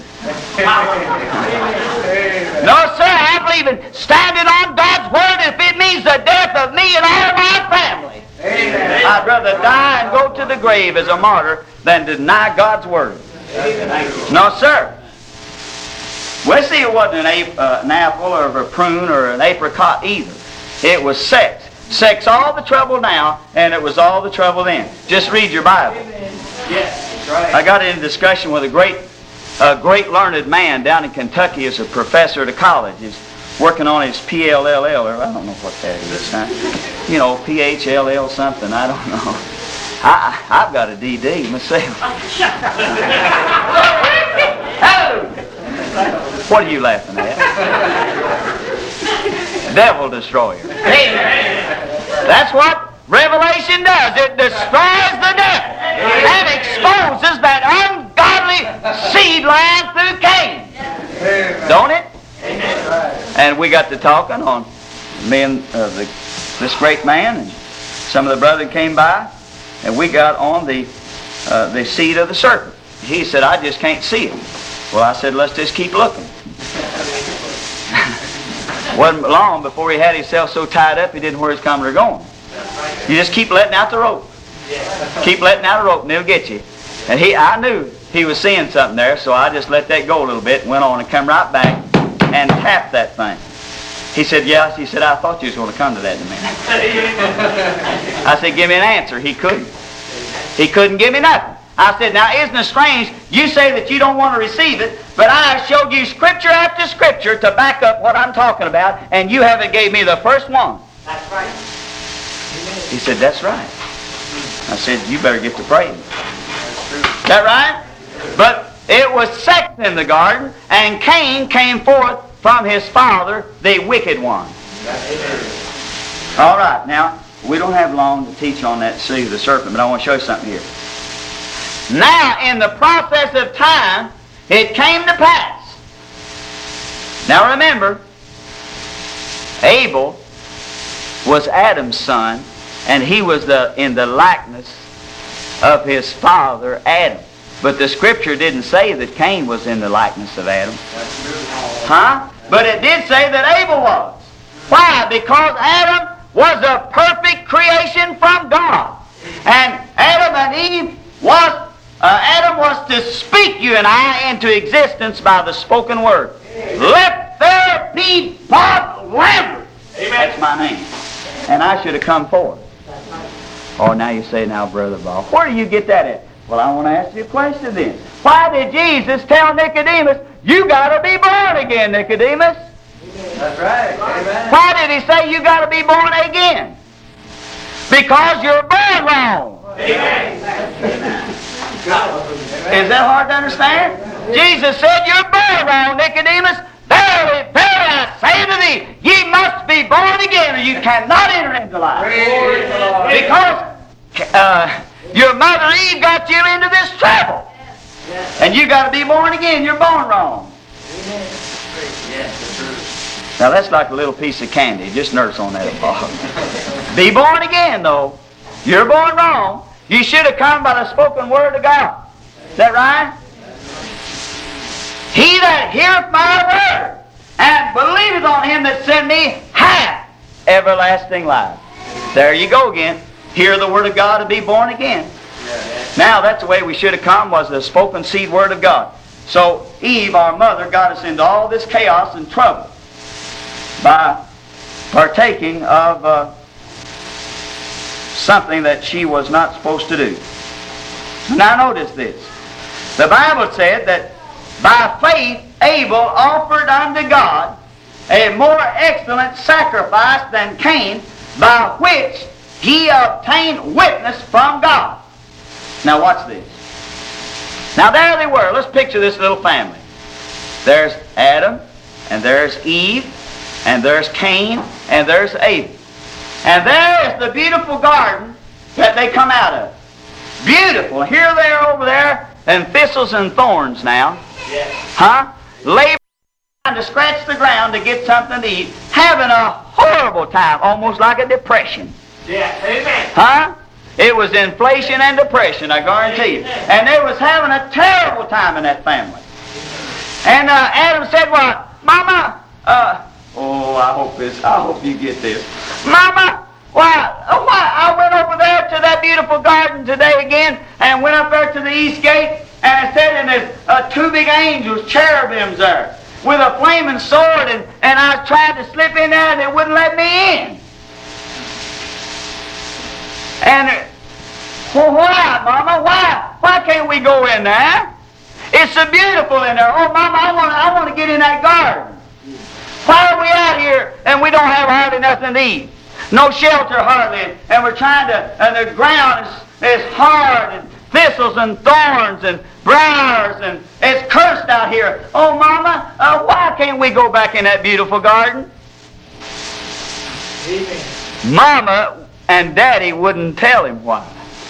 [SPEAKER 1] No, sir, I believe in standing on God's word if it means the death of me and all my family.
[SPEAKER 2] Amen.
[SPEAKER 1] I'd rather die and go to the grave as a martyr than deny God's word.
[SPEAKER 2] Amen.
[SPEAKER 1] No, sir. Well, see, it wasn't an, ap- uh, an apple or a prune or an apricot either. It was sex. Sex all the trouble now, and it was all the trouble then. Just read your Bible.
[SPEAKER 2] Yes, that's right.
[SPEAKER 1] I got in a discussion with a great, a great learned man down in Kentucky as a professor at a college. He's working on his P L L L, or I don't know what that is. Huh? You know, P H L L something, I don't know. I, I've got a D D myself. Oh! What are you laughing at? Devil destroyer. That's what Revelation does. It destroys the devil and exposes that ungodly seed line through Cain. Don't it? And we got to talking on me and uh, the, this great man, and some of the brethren came by, and we got on the uh, the seed of the serpent. He said, I just can't see it. Well, I said, let's just keep looking. Wasn't long before he had himself so tied up he didn't know where he's coming or going. You just keep letting out the rope. Keep letting out the rope and they'll get you. And he, I knew he was seeing something there, so I just let that go a little bit and went on and come right back and tapped that thing. He said, yes. He said, I thought you was going to come to that in a minute. I said, give me an answer. He couldn't. He couldn't give me nothing. I said, now isn't it strange? You say that you don't want to receive it, but I have showed you scripture after scripture to back up what I'm talking about, and you haven't gave me the first one.
[SPEAKER 2] That's right.
[SPEAKER 1] He said, that's right. I said, you better get to praying. Is that right? But it was sex in the garden, and Cain came forth from his father, the wicked one. All right, now, we don't have long to teach on that seed of the serpent, but I want to show you something here. Now, in the process of time, it came to pass. Now remember, Abel was Adam's son, and he was the in the likeness of his father Adam. But the scripture didn't say that Cain was in the likeness of Adam. Huh? But it did say that Abel was. Why? Because Adam was a perfect creation from God. And Adam and Eve was Uh, Adam was to speak you and I into existence by the spoken word. Amen. Let there be Bob Lambert. Amen. That's my name. And I should have come forth. Oh, now you say, now, Brother Bob, where do you get that at? Well, I want to ask you a question then. Why did Jesus tell Nicodemus, you got to be born again, Nicodemus?
[SPEAKER 2] That's right. Amen.
[SPEAKER 1] Why did he say you got to be born again? Because you're born wrong.
[SPEAKER 2] Amen.
[SPEAKER 1] Is that hard to understand? Jesus said, you're born wrong, Nicodemus. Verily, verily, I say to thee, ye must be born again, or you cannot enter into life. Because uh, your mother Eve got you into this trouble. And you got to be born again. You're born wrong. Now, that's like a little piece of candy. Just nurse on that. Be born again, though. You're born wrong. You should have come by the spoken word of God. Is that right? He that heareth my word and believeth on him that sent me hath everlasting life. There you go again. Hear the word of God and be born again. Now that's the way we should have come, was the spoken seed word of God. So Eve, our mother, got us into all this chaos and trouble by partaking of uh, something that she was not supposed to do. Now notice this. The Bible said that by faith Abel offered unto God a more excellent sacrifice than Cain, by which he obtained witness from God. Now watch this. Now there they were. Let's picture this little family. There's Adam, and there's Eve, and there's Cain, and there's Abel. And there is the beautiful garden that they come out of. Beautiful. Here they are over there, and thistles and thorns now.
[SPEAKER 2] Yes.
[SPEAKER 1] Huh? Labor trying to scratch the ground to get something to eat. Having a horrible time, almost like a depression.
[SPEAKER 2] Yeah. Amen.
[SPEAKER 1] Huh? It was inflation and depression, I guarantee you. And they was having a terrible time in that family. And uh, Adam said, well, Mama, uh, oh, I hope this, I hope you get this. Mama, why, oh, why, I went over there to that beautiful garden today again, and went up there to the east gate, and it said, and there's uh, two big angels, cherubims there. with a flaming sword, and, and I was trying to slip in there and they wouldn't let me in. And, uh, well, why, Mama? Why? Why can't we go in there? It's so beautiful in there. Oh, Mama, I want I want to get in that garden. Why are we out here and we don't have hardly nothing to eat? No shelter hardly, and we're trying to, and the ground is, is hard, and thistles and thorns and briars, and it's cursed out here. Oh, Mama, uh, why can't we go back in that beautiful garden? Amen. Mama and Daddy wouldn't tell him why.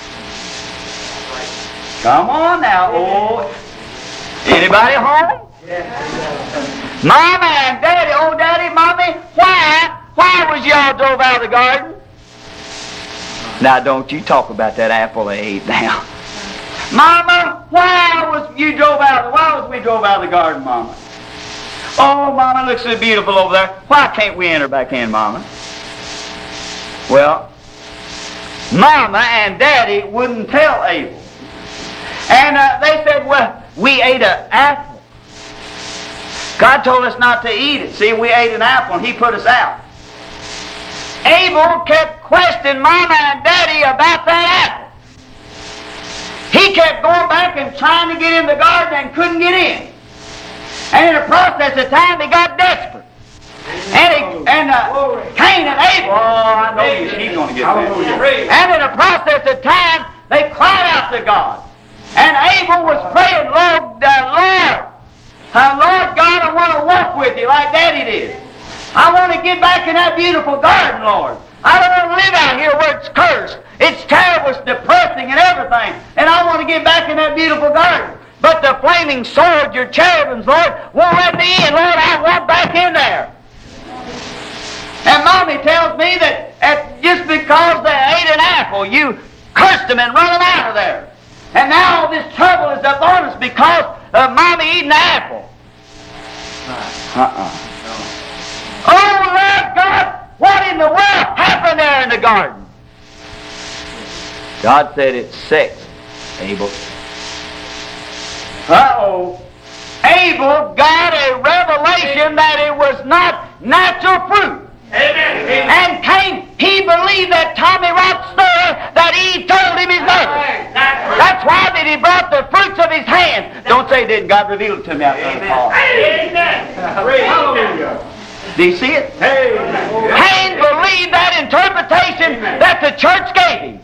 [SPEAKER 1] Come on now, oh, anybody home? Yeah. Mama and Daddy, oh Daddy, Mommy, why? Why was y'all drove out of the garden? Now don't you talk about that apple they ate now. Mama, why was you drove out? Why was we drove out of the garden, Mama? Oh, Mama, it looks so beautiful over there. Why can't we enter back in, Mama? Well, Mama and Daddy wouldn't tell Abel. And uh, they said, well, we ate an apple. God told us not to eat it. See, we ate an apple and He put us out. Abel kept questioning Mama and Daddy about that apple. He kept going back and trying to get in the garden and couldn't get in. And in the process of time, he got desperate. And, he, and uh, Cain and Abel, oh, I know you, he's going to get there. And in the process of time, they cried out to God. And Abel was praying, Lord, uh, Lord, uh, Lord God, I want to walk with you like Daddy did. I want to get back in that beautiful garden, Lord. I don't want to live out here where it's cursed. It's terrible, it's depressing and everything. And I want to get back in that beautiful garden. But the flaming sword, your cherubims, Lord, won't let me in. Lord, I want back in there. And Mommy tells me that at, just because they ate an apple, you cursed them and run them out of there. And now all this trouble is upon us because of Mommy eating the apple. Uh-uh. Oh, Lord God, what in the world happened there in the garden? God said it's sex, Abel. Uh-oh. Abel got a revelation that it was not natural fruit. Amen. And Cain, he believed that Tommy Rock's story that Eve told him his mother. That's why that he brought the fruits of his hands. Don't say didn't God reveal it to me after the fall. Amen. Hallelujah. Do you see it? Hey. Cain believed that interpretation that the church gave him.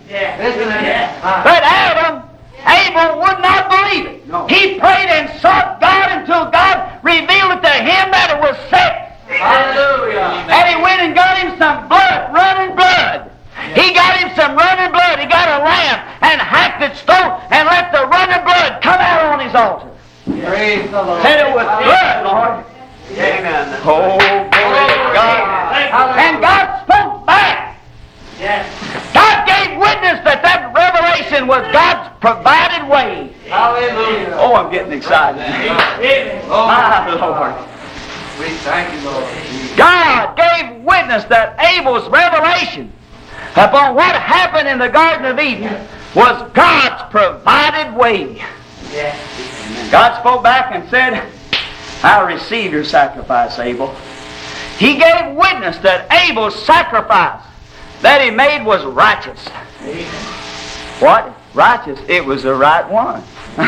[SPEAKER 1] But Adam, Abel would not believe it. He prayed and sought God until God revealed it to him that it was sex. Hallelujah. And he went and got him some blood, running blood. He got him some running blood. He got a lamb and hacked its throat and let the running blood come out on his altar. Praise the Lord. Said it was blood, Lord. Amen. Oh, glory to God. And God spoke back. Yes. God gave witness that that revelation was God's provided way. Hallelujah. Oh, I'm getting excited. Oh, my Lord. We thank you, Lord. God gave witness that Abel's revelation upon what happened in the Garden of Eden was God's provided way. Yes. God spoke back and said, I'll receive your sacrifice, Abel. He gave witness that Abel's sacrifice that he made was righteous. Amen. What? Righteous. It was the right one.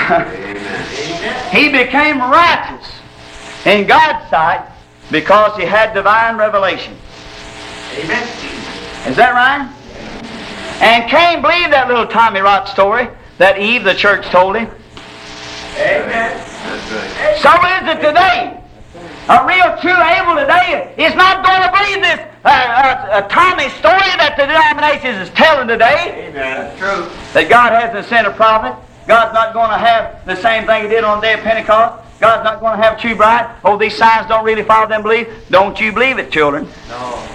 [SPEAKER 1] Amen. He became righteous in God's sight because he had divine revelation. Amen. Is that right? And Cain believed that little Tommy Rock story that Eve, the church, told him. Amen. So is it today. A real true Abel today is not going to believe this uh, uh, Tommy story that the denominations is telling today. Amen. That's true. That God hasn't sent a prophet. God's not going to have the same thing He did on the day of Pentecost. God's not going to have a true bride. Oh, these signs don't really follow them believe. Don't you believe it, children? No.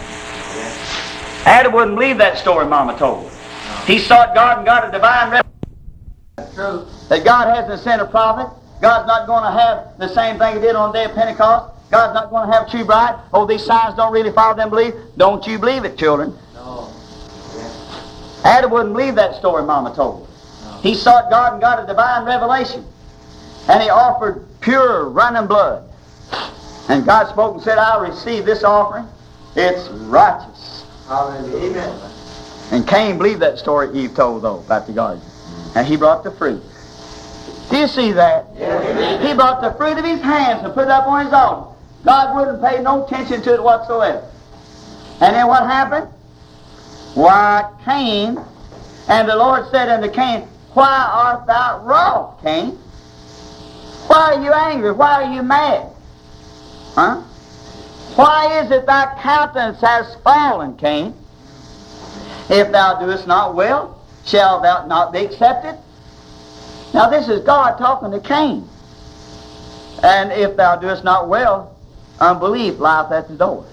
[SPEAKER 1] Yeah. Adam wouldn't believe that story Mama told. No. He sought God and got a divine revelation. That's true. That God hasn't sent a prophet. God's not going to have the same thing He did on the day of Pentecost. God's not going to have a true bride. Oh, these signs don't really follow them believe. Don't you believe it, children? No. Yeah. Adam wouldn't believe that story Mama told. No. He sought God and got a divine revelation. And he offered pure running blood.
[SPEAKER 3] And God spoke and said, I'll receive this offering. It's righteous.
[SPEAKER 2] Hallelujah. Amen.
[SPEAKER 3] And Cain believed that story Eve told, though, about the garden. And he brought the fruit. Do you see that?
[SPEAKER 2] Yes.
[SPEAKER 3] He brought the fruit of his hands and put it up on his altar. God wouldn't pay no attention to it whatsoever. And then what happened? Why, Cain, and the Lord said unto Cain, why art thou wroth, Cain? Why are you angry? Why are you mad? Huh? Why is it thy countenance has fallen, Cain? If thou doest not well, shall thou not be accepted? Now this is God talking to Cain. And if thou doest not well, unbelief lieth at the door.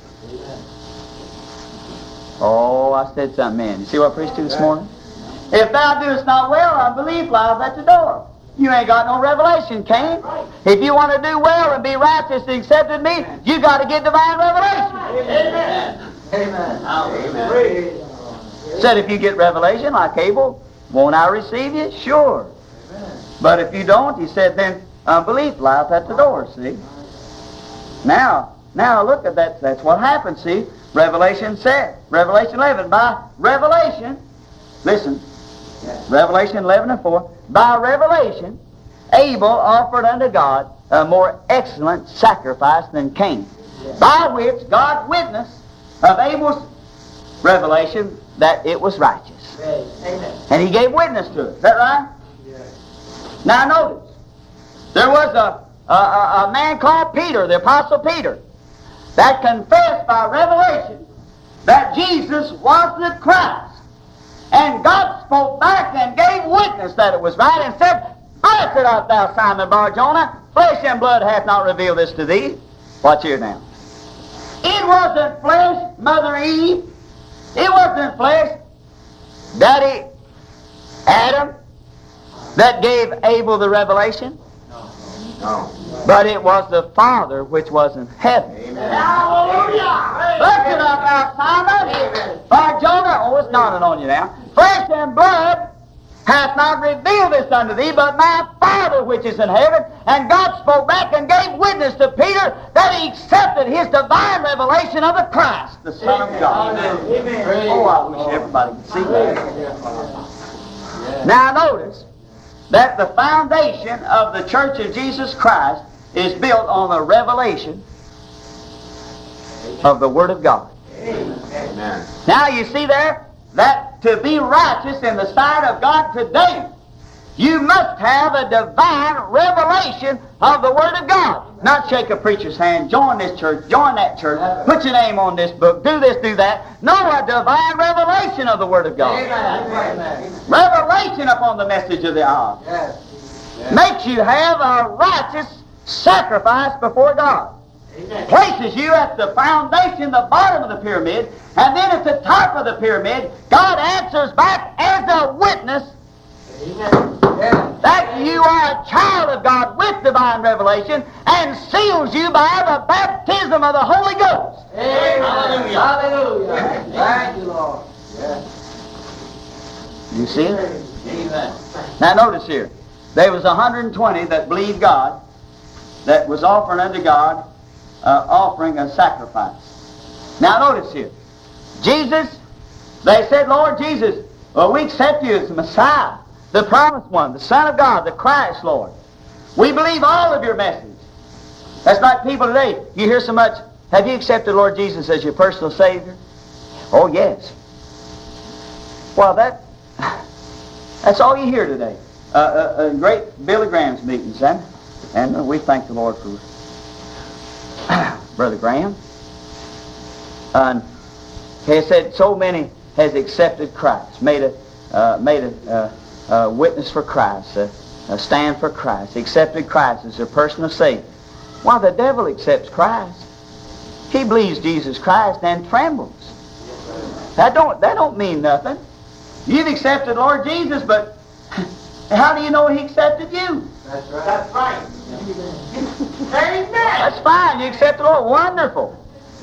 [SPEAKER 3] Oh, I said something, man. You see what I preached to this morning? If thou doest not well, unbelief lieth at the door. You ain't got no revelation, Cain. If you want to do well and be righteous and accepted me, you got to get divine revelation.
[SPEAKER 2] Amen. Amen. Amen.
[SPEAKER 3] Said if you get revelation like Abel, won't I receive you? Sure. But if you don't, he said, then unbelief lieth at the door, see? Now, now look at that. That's what happened, see? Revelation said, Revelation eleven, by revelation, listen, Revelation eleven and four, by revelation, Abel offered unto God a more excellent sacrifice than Cain, by which God witnessed of Abel's revelation that it was righteous.
[SPEAKER 2] Amen.
[SPEAKER 3] And he gave witness to it. Is that right?
[SPEAKER 2] Yes.
[SPEAKER 3] Now notice, there was a, a, a, a man called Peter, the Apostle Peter, that confessed by revelation that Jesus was the Christ. And God spoke back and gave witness that it was right and said, blessed art thou, Simon Bar-Jonah, flesh and blood hath not revealed this to thee. Watch here now. It wasn't flesh, Mother Eve. It wasn't flesh, Daddy Adam, that gave Abel the revelation.
[SPEAKER 2] No.
[SPEAKER 3] But it was the Father which was in heaven.
[SPEAKER 2] Amen.
[SPEAKER 3] Hallelujah! Blessed art thou, Simon Bar-Jonah. Oh, it's dawning on you now. Flesh and blood hath not revealed this unto thee, but my Father which is in heaven. And God spoke back and gave witness to Peter that he accepted his divine revelation of the Christ, the Son of God.
[SPEAKER 2] Amen.
[SPEAKER 3] Oh, I wish everybody could see that. Now notice that the foundation of the Church of Jesus Christ is built on the revelation of the Word of God.
[SPEAKER 2] Amen.
[SPEAKER 3] Now you see there that to be righteous in the sight of God today, you must have a divine revelation of the Word of God. Not shake a preacher's hand, join this church, join that church, put your name on this book, do this, do that. No, a divine revelation of the Word of God.
[SPEAKER 2] Amen.
[SPEAKER 3] Revelation upon the message of the hour.
[SPEAKER 2] Yes. Yes.
[SPEAKER 3] Makes you have a righteous sacrifice before God.
[SPEAKER 2] Amen.
[SPEAKER 3] Places you at the foundation, the bottom of the pyramid, and then at the top of the pyramid, God answers back as a witness
[SPEAKER 2] Amen. Yes.
[SPEAKER 3] that you are a child of God with divine revelation and seals you by the baptism of the Holy Ghost.
[SPEAKER 2] Amen. Hallelujah. Thank you, Lord. Yes.
[SPEAKER 3] You see it?
[SPEAKER 2] Amen.
[SPEAKER 3] Now notice here, there was one hundred twenty that believed God, that was offering unto God, uh, offering a sacrifice. Now notice here, Jesus, they said, Lord Jesus, well, we accept you as the Messiah, the promised one, the Son of God, the Christ, Lord. We believe all of your message. That's like people today. You hear so much, have you accepted Lord Jesus as your personal Savior? Oh, yes. Well, that, that's all you hear today. Uh, uh, uh, great Billy Graham's meetings, and, and we thank the Lord for Brother Graham. And he said so many has accepted Christ, made a, uh, made a uh, uh, witness for Christ, a, a stand for Christ, accepted Christ as their personal Savior. Why, the devil accepts Christ. He believes Jesus Christ and trembles. That don't, that don't mean nothing. You've accepted Lord Jesus, but how do you know He accepted you?
[SPEAKER 2] That's right. That's right.
[SPEAKER 3] That's fine. You accept the Lord. Wonderful.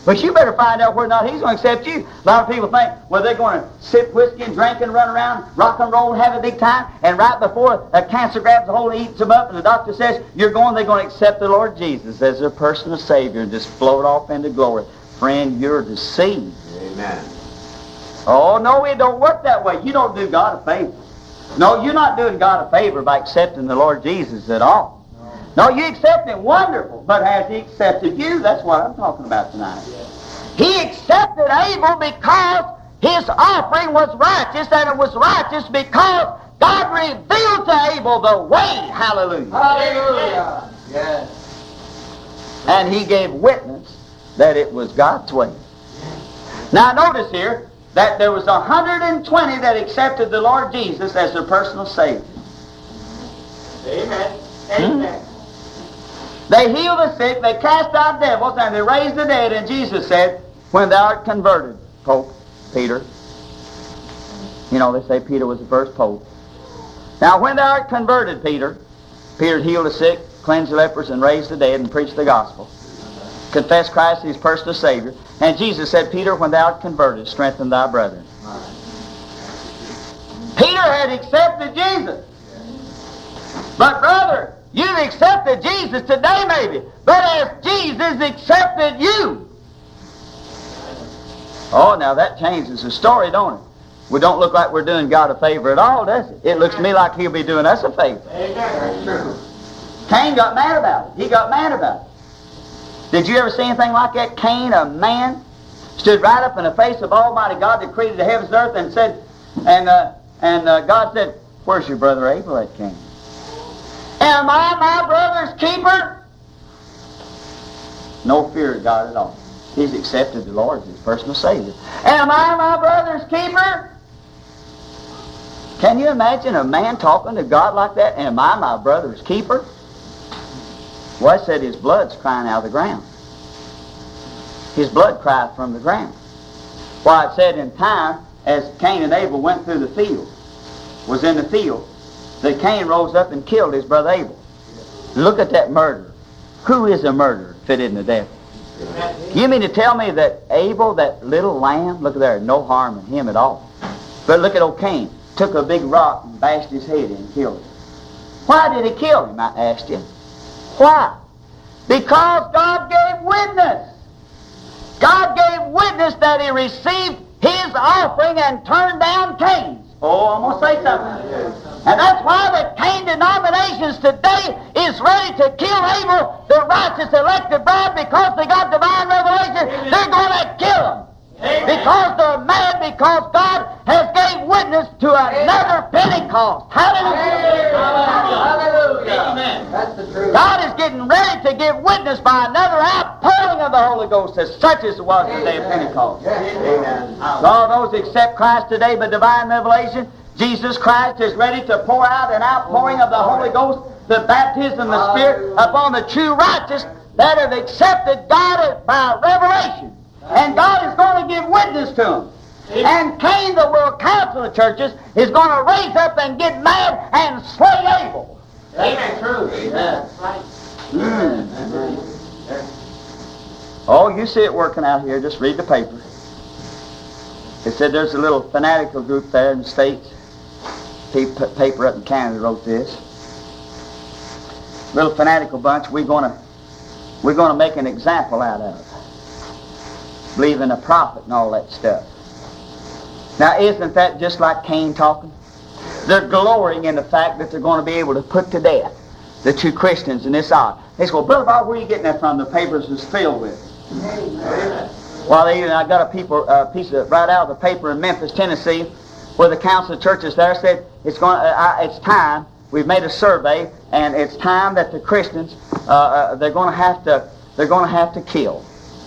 [SPEAKER 3] But you better find out whether or not He's going to accept you. A lot of people think, well, they're going to sip whiskey and drink and run around, rock and roll, and have a big time, and right before a cancer grabs a hold and eats them up, and the doctor says, you're going, they're going to accept the Lord Jesus as their personal Savior and just float off into glory. Friend, you're deceived.
[SPEAKER 2] Amen.
[SPEAKER 3] Oh, no, it don't work that way. You don't do God a favor. No, you're not doing God a favor by accepting the Lord Jesus at all. No, you accept Him, wonderful, but has He accepted you? That's what I'm talking about tonight. He accepted Abel because his offering was righteous, and it was righteous because God revealed to Abel the way. Hallelujah.
[SPEAKER 2] Hallelujah. Yes.
[SPEAKER 3] And He gave witness that it was God's way. Now notice here that there was one hundred twenty that accepted the Lord Jesus as their personal Savior.
[SPEAKER 2] Amen. Amen.
[SPEAKER 3] Hmm? They healed the sick, they cast out devils, and they raised the dead. And Jesus said, when thou art converted, Pope Peter. You know, they say Peter was the first pope. Now, when thou art converted, Peter, Peter healed the sick, cleansed the lepers, and raised the dead, and preached the gospel. Confessed Christ as His personal Savior. And Jesus said, Peter, when thou art converted, strengthen thy brethren. Peter had accepted Jesus. But brother, you've accepted Jesus today maybe, but has Jesus accepted you? Oh, now that changes the story, don't it? We don't look like we're doing God a favor at all, does it? It looks to me like He'll be doing us a favor.
[SPEAKER 2] Amen. That's true.
[SPEAKER 3] Cain got mad about it. He got mad about it. Did you ever see anything like that? Cain, a man, stood right up in the face of Almighty God that created the heavens and earth and said, and uh, and uh, God said, where's your brother Abel at, Cain? Am I my brother's keeper? No fear of God at all. He's accepted the Lord as His personal Savior. Am I my brother's keeper? Can you imagine a man talking to God like that? Am I my brother's keeper? Well, I said his blood's crying out of the ground. His blood cried from the ground. Why, it said in time, as Cain and Abel went through the field, was in the field, that Cain rose up and killed his brother Abel. Look at that murderer. Who is a murderer if it isn't the devil? You mean to tell me that Abel, that little lamb, look at there, no harm in him at all. But look at old Cain. Took a big rock and bashed his head in and killed him. Why did he kill him, I asked you? Why? Because God gave witness. God gave witness that He received his offering and turned down Cain's. Oh, I'm going to say something. And that's why the Cain denominations today is ready to kill Abel, the righteous elected bride, because they got divine revelation. They're going to kill him. Because they're mad because God has gave witness to another Pentecost. Hallelujah.
[SPEAKER 2] Hallelujah. Amen. That's the truth.
[SPEAKER 3] God is getting ready to give witness by another outpouring of the Holy Ghost, as such as it was the day of Pentecost.
[SPEAKER 2] Yes. Amen.
[SPEAKER 3] So all those accept Christ today by divine revelation, Jesus Christ is ready to pour out an outpouring of the Holy Ghost, the baptism of the Spirit, upon the true righteous that have accepted God by revelation. And God is going to give witness to them. And Cain, the World Council of Churches, is going to raise up and get mad and slay Abel.
[SPEAKER 2] Amen. True. Amen.
[SPEAKER 3] Mm. Oh, you see it working out here. Just read the paper. It said there's a little fanatical group there in the States. Paper up in Canada wrote this. Little fanatical bunch. We're going to we're going to make an example out of it. Believe in a prophet and all that stuff. Now, isn't that just like Cain talking? They're glorying in the fact that they're going to be able to put to death the two Christians in this hour. They say, well, Brother Bob, where are you getting that from? The papers is filled with it. Amen. Well, they, I got a people, uh, piece of right out of the paper in Memphis, Tennessee, where the council of churches there said it's going. Uh, it's time. We've made a survey, and it's time that the Christians uh, uh, they're going to have to they're going to have to kill.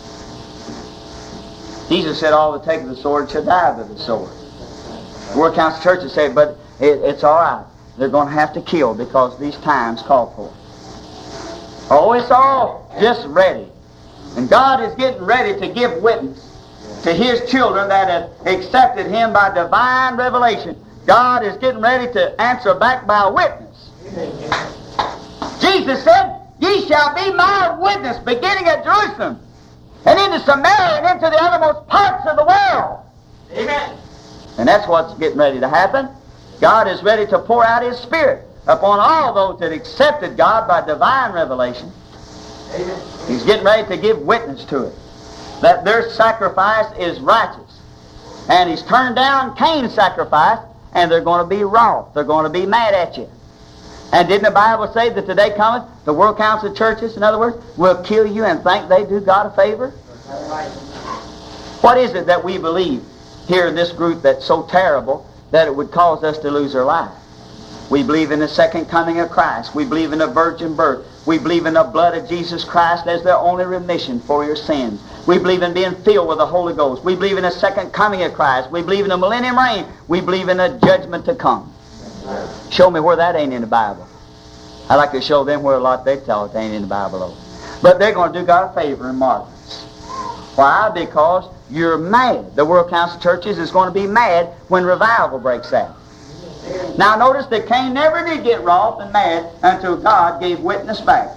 [SPEAKER 3] Jesus said, all that take of the sword shall die by the sword. The World Council of Churches said, but it, it's all right. They're going to have to kill because these times call for it. Oh, it's all just ready. And God is getting ready to give witness to His children that have accepted Him by divine revelation. God is getting ready to answer back by witness. Jesus said, ye shall be my witness, beginning at Jerusalem, and into Samaria and into the uttermost parts of the world.
[SPEAKER 2] Amen.
[SPEAKER 3] And that's what's getting ready to happen. God is ready to pour out His Spirit upon all those that accepted God by divine revelation.
[SPEAKER 2] Amen.
[SPEAKER 3] He's getting ready to give witness to it, that their sacrifice is righteous. And He's turned down Cain's sacrifice, and they're going to be wroth. They're going to be mad at you. And didn't the Bible say that the day cometh, the World Council of Churches, in other words, will kill you and think they do God a favor? What is it that we believe here in this group that's so terrible that it would cause us to lose our life? We believe in the second coming of Christ. We believe in the virgin birth. We believe in the blood of Jesus Christ as the only remission for your sins. We believe in being filled with the Holy Ghost. We believe in the second coming of Christ. We believe in the millennium reign. We believe in the judgment to come. Show me where that ain't in the Bible. I'd like to show them where a lot they tell it ain't in the Bible, though. But they're going to do God a favor and martyrs. Why? Because you're mad. The World Council of Churches is going to be mad when revival breaks out. Now notice that Cain never did get wroth and mad until God gave witness back.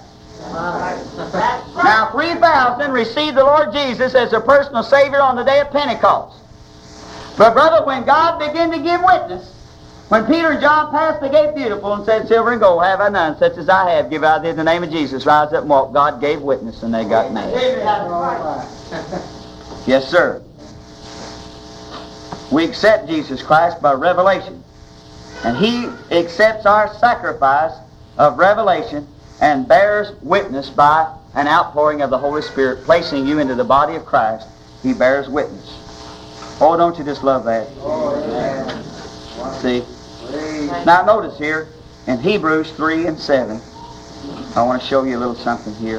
[SPEAKER 3] Now three thousand received the Lord Jesus as their personal Savior on the day of Pentecost. But brother, when God began to give witness, when Peter and John passed the gate beautiful and said, silver and gold have I none, such as I have, give I thee in the name of Jesus, rise up and walk, God gave witness and they got mad. Yes, sir. We accept Jesus Christ by revelation. And He accepts our sacrifice of revelation and bears witness by an outpouring of the Holy Spirit, placing you into the body of Christ. He bears witness. Oh, don't you just love that? Oh, see? Now notice here, in Hebrews three and seven, I want to show you a little something here.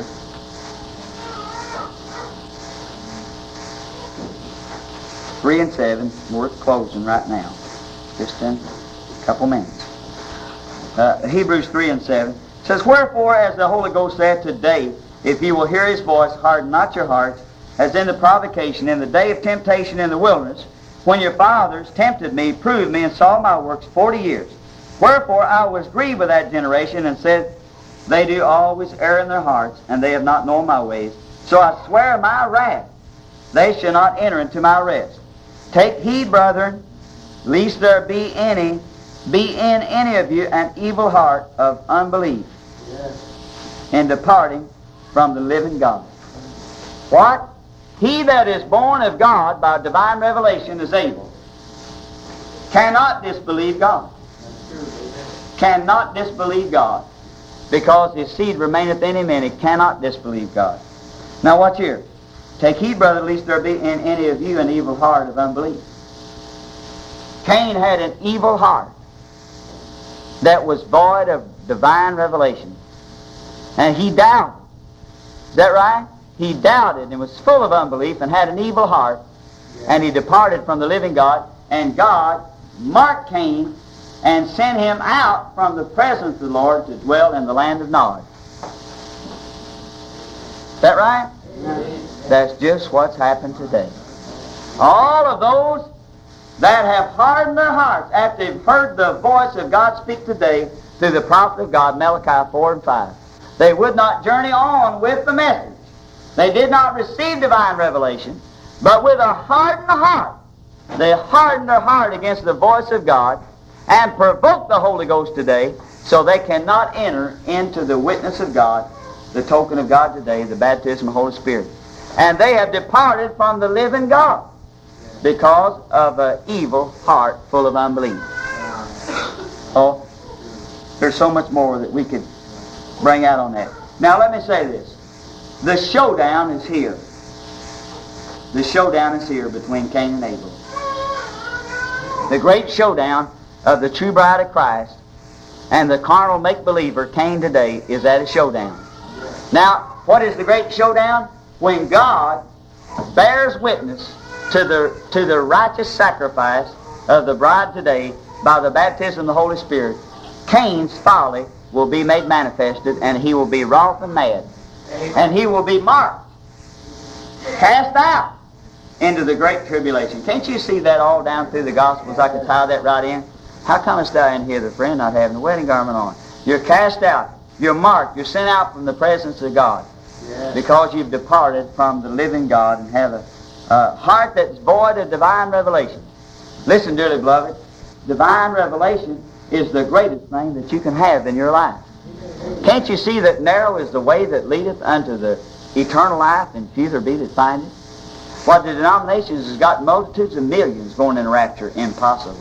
[SPEAKER 3] three and seven, worth closing right now. Just in a couple minutes. Uh, Hebrews three and seven says, wherefore, as the Holy Ghost said, today, if you will hear His voice, harden not your hearts, as in the provocation, in the day of temptation in the wilderness, when your fathers tempted me, proved me, and saw my works forty years. Wherefore I was grieved with that generation, and said, they do always err in their hearts, and they have not known my ways. So I swear my wrath, they shall not enter into my rest. Take heed, brethren, lest there be any, be in any of you an evil heart of unbelief, yes, in departing from the living God. What? He that is born of God by divine revelation is able. Cannot disbelieve God. Cannot disbelieve God. Because His seed remaineth in him, and he cannot disbelieve God. Now watch here. Take heed, brother, lest there be in any of you an evil heart of unbelief. Cain had an evil heart that was void of divine revelation. And he doubted. Is that right? He doubted and was full of unbelief and had an evil heart. And he departed from the living God. And God marked Cain and sent him out from the presence of the Lord to dwell in the land of Nod. Is that right? Amen. That's just what's happened today. All of those that have hardened their hearts after they've heard the voice of God speak today through the prophet of God, Malachi four and five. They would not journey on with the message. They did not receive divine revelation, but with a hardened heart, they hardened their heart against the voice of God and provoked the Holy Ghost today, so they cannot enter into the witness of God, the token of God today, the baptism of the Holy Spirit. And they have departed from the living God because of an evil heart full of unbelief. Oh, there's so much more that we could bring out on that. Now let me say this. The showdown is here. The showdown is here between Cain and Abel. The great showdown of the true bride of Christ and the carnal make-believer, Cain today, is at a showdown. Now, what is the great showdown? When God bears witness to the, to the righteous sacrifice of the bride today by the baptism of the Holy Spirit, Cain's folly will be made manifested, and he will be wroth and mad. And he will be marked, cast out into the great tribulation. Can't you see that all down through the Gospels? I could tie that right in. How comest thou in here, the friend, not having the wedding garment on? You're cast out. You're marked. You're sent out from the presence of God. Because you've departed from the living God and have a, a heart that's void of divine revelation. Listen, dearly beloved, divine revelation is the greatest thing that you can have in your life. Can't you see that narrow is the way that leadeth unto the eternal life, and few there be that find it? What the denominations has got multitudes of millions going in the rapture, impossible.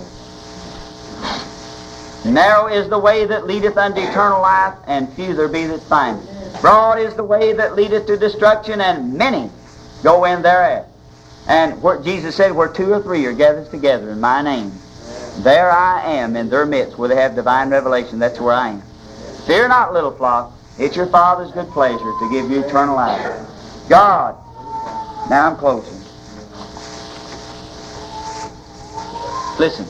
[SPEAKER 3] Narrow is the way that leadeth unto eternal life, and few there be that find it. Broad is the way that leadeth to destruction, and many go in thereat. And where Jesus said, where two or three are gathered together in my name, there I am in their midst, where they have divine revelation. That's where I am. Fear not, little flock. It's your Father's good pleasure to give you eternal life. God. Now I'm closing. Listen.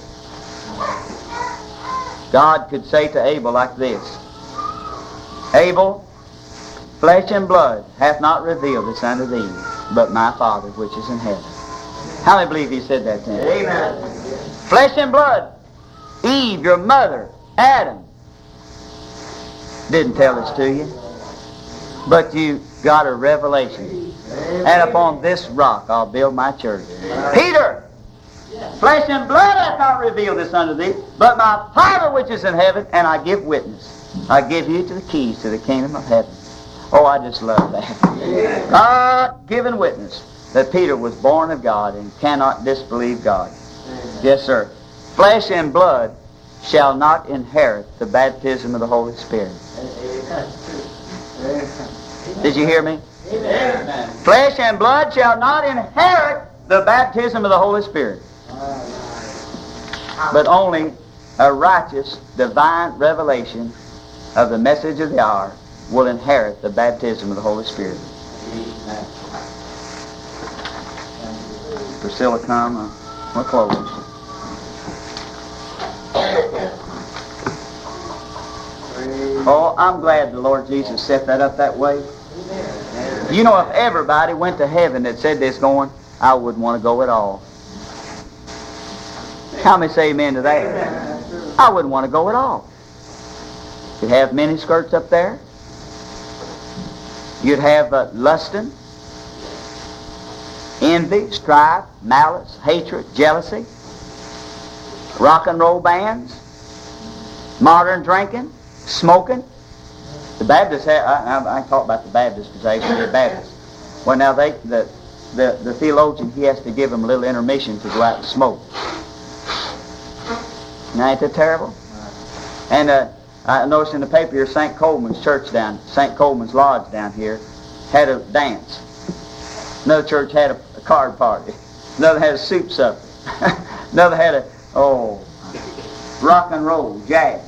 [SPEAKER 3] God could say to Abel like this, Abel, flesh and blood hath not revealed this unto thee, but my Father which is in heaven. How many believe he said that to him?
[SPEAKER 2] Amen.
[SPEAKER 3] Flesh and blood. Eve, your mother, Adam, didn't tell this to you, but you got a revelation. And upon this rock I'll build my church. Peter, flesh and blood hath not revealed this unto thee, but my Father which is in heaven, and I give witness. I give you to the keys to the kingdom of heaven. Oh, I just love that. God-given witness that Peter was born of God and cannot disbelieve God. Yes, sir. Flesh and blood shall not inherit the baptism of the Holy Spirit. Did you hear me?
[SPEAKER 2] Amen.
[SPEAKER 3] Flesh and blood shall not inherit the baptism of the Holy Spirit, but only a righteous, divine revelation of the message of the hour will inherit the baptism of the Holy Spirit. Priscilla, come. Uh, we're closing. Oh, I'm glad the Lord Jesus set that up that way. You know, if everybody went to heaven that said this going, I wouldn't want to go at all. How many say amen to that? I wouldn't want to go at all. You'd have mini skirts up there. You'd have uh, lusting, envy, strife, malice, hatred, jealousy, rock and roll bands, modern drinking, smoking. The Baptists have, I, I, I talk about the Baptists because I used to be a Baptist. Well, now they, the, the, the theologian, he has to give them a little intermission to go out and smoke. Now, ain't that terrible? And uh, I noticed in the paper here, Saint Coleman's church down, Saint Coleman's Lodge down here, had a dance. Another church had a, a card party. Another had a soup supper. Another had a, oh, rock and roll, jazz.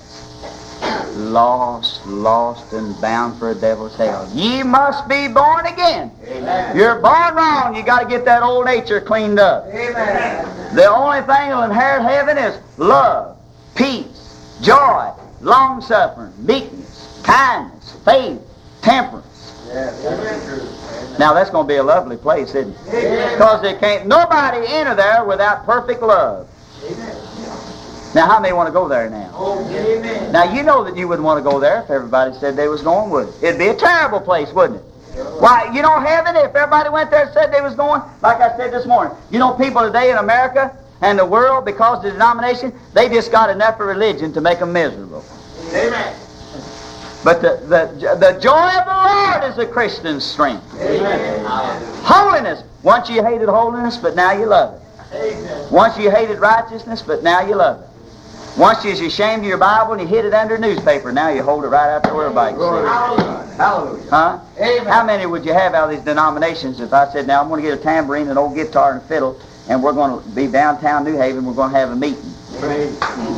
[SPEAKER 3] Lost, lost, and bound for a devil's hell. Ye must be born again.
[SPEAKER 2] Amen.
[SPEAKER 3] You're born wrong. You got to get that old nature cleaned up.
[SPEAKER 2] Amen.
[SPEAKER 3] The only thing that'll inherit heaven is love, peace, joy, long-suffering, meekness, kindness, faith, temperance.
[SPEAKER 2] Yes, that's true.
[SPEAKER 3] Now that's going to be a lovely place, isn't it?
[SPEAKER 2] Amen.
[SPEAKER 3] Because there can't nobody enter there without perfect love.
[SPEAKER 2] Amen.
[SPEAKER 3] Now how many want to go there now?
[SPEAKER 2] Oh, amen.
[SPEAKER 3] Now you know that you wouldn't want to go there if everybody said they was going, would it? It'd be a terrible place, wouldn't it? Why, you know heaven, if everybody went there and said they was going, like I said this morning, you know people today in America and the world, because of the denomination, they just got enough of religion to make them miserable.
[SPEAKER 2] Amen.
[SPEAKER 3] But the, the, the joy of the Lord is a Christian's strength.
[SPEAKER 2] Amen.
[SPEAKER 3] Holiness. Once you hated holiness, but now you love it.
[SPEAKER 2] Amen.
[SPEAKER 3] Once you hated righteousness, but now you love it. Once you was ashamed of your Bible and you hid it under a newspaper, now you hold it right out there where everybody can see it.
[SPEAKER 2] Hallelujah. Hallelujah.
[SPEAKER 3] Huh?
[SPEAKER 2] Amen.
[SPEAKER 3] How many would you have out of these denominations if I said, now I'm going to get a tambourine, an old guitar, and a fiddle, and we're going to be downtown New Haven, we're going to have a meeting.
[SPEAKER 2] Praise.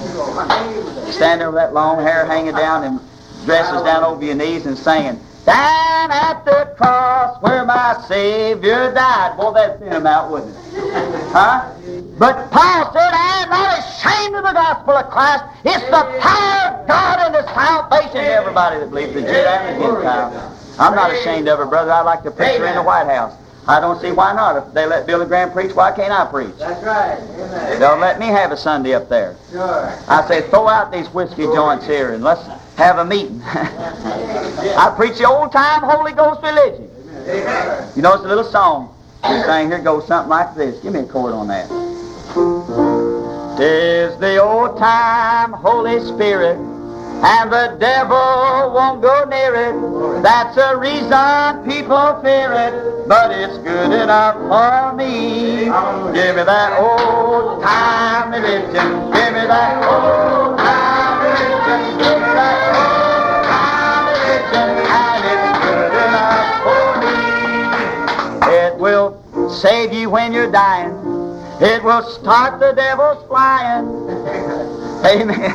[SPEAKER 3] Stand there with that long hair hanging down and dresses down over your knees and singing, down at the cross where my Savior died. Well, that'd thin them out, wouldn't it? Huh? But Paul said, I am not ashamed of the gospel of Christ. It's the power of God and the salvation to everybody that believes, the Jew and the Gentile. I'm not ashamed of it, brother. I like to preach her in the White House. I don't see why not. If they let Billy Graham preach, why can't I preach?
[SPEAKER 2] That's right. Amen.
[SPEAKER 3] They'll let me have a Sunday up there.
[SPEAKER 2] Sure.
[SPEAKER 3] I say, throw out these whiskey joints here and let's have a meeting. I preach the old-time Holy Ghost religion. You know, it's a little song. We sang, here goes something like this. Give me a chord on that. 'Tis the old-time Holy Spirit, and the devil won't go near it. That's the reason people fear it, but it's good enough for me. Give me that old-time religion. Give me that old-time religion. Give me that old-time religion, and it's good enough for me. It will save you when you're dying. It will start the devils flying. Amen.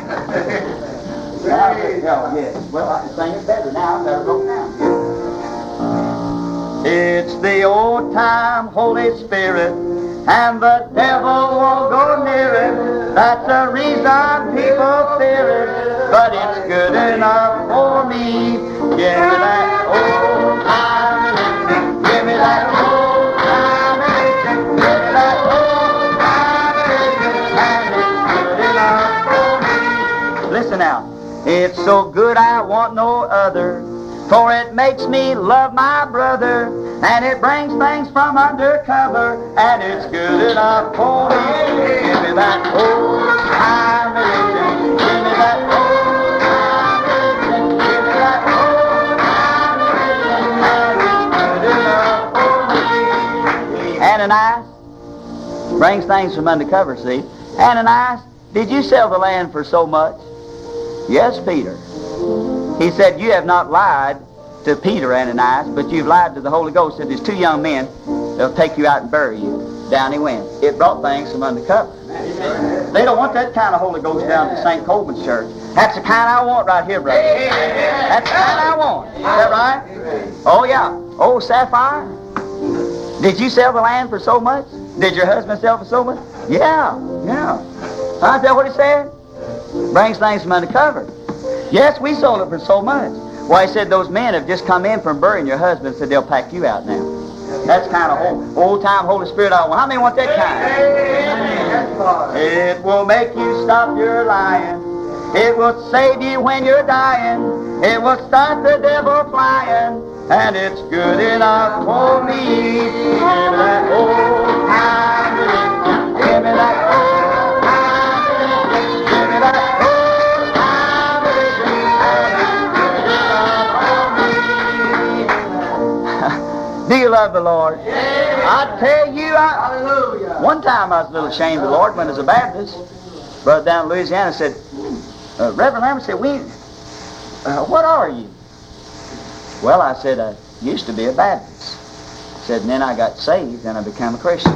[SPEAKER 3] Yes. Well, I can sing it better now. I better go down. It's the old-time Holy Spirit, and the devil won't go near it. That's the reason people fear it, but it's good enough for me. Give me that old-time religion. Give me that old-time religion. Give me that old-time religion, and it's good enough for me. Listen now. It's so good I want no other, for it makes me love my brother, and it brings things from undercover, and it's good enough for me. Give me that old-time religion. Give me that old-time religion. Give me that old-time religion, and it's good enough for me. Ananias brings things from undercover, see. Ananias, did you sell the land for so much? Yes, Peter. He said, you have not lied to Peter, Ananias, but you've lied to the Holy Ghost. Said, there's two young men, they'll take you out and bury you. Down he went. It brought things from undercover. They don't want that kind of Holy Ghost down at Saint Coleman's church. That's the kind I want right here, brother. That's the kind I want. Is that right? Oh, yeah. Oh, Sapphire, did you sell the land for so much? Did your husband sell for so much? Yeah, yeah. Huh? Is that what he said? Brings things from undercover. Yes, we sold it for so much. Well, he said those men have just come in from burying your husband, said they'll pack you out now. That's kind of old, old-time Holy Spirit I want. How many want that kind? It will make you stop your lying. It will save you when you're dying. It will start the devil flying, and it's good enough for me. Give me that old-time religion. Give me that old-time religion. Give me that old-time religion, and it's good enough for me. Do you love the Lord? I tell you, I, Hallelujah. One time I was a little ashamed of the Lord when I was a Baptist. Brother down in Louisiana said, uh, Reverend Lambert said, we, uh, what are you? Well, I said, I used to be a Baptist. I said, and then I got saved and I became a Christian.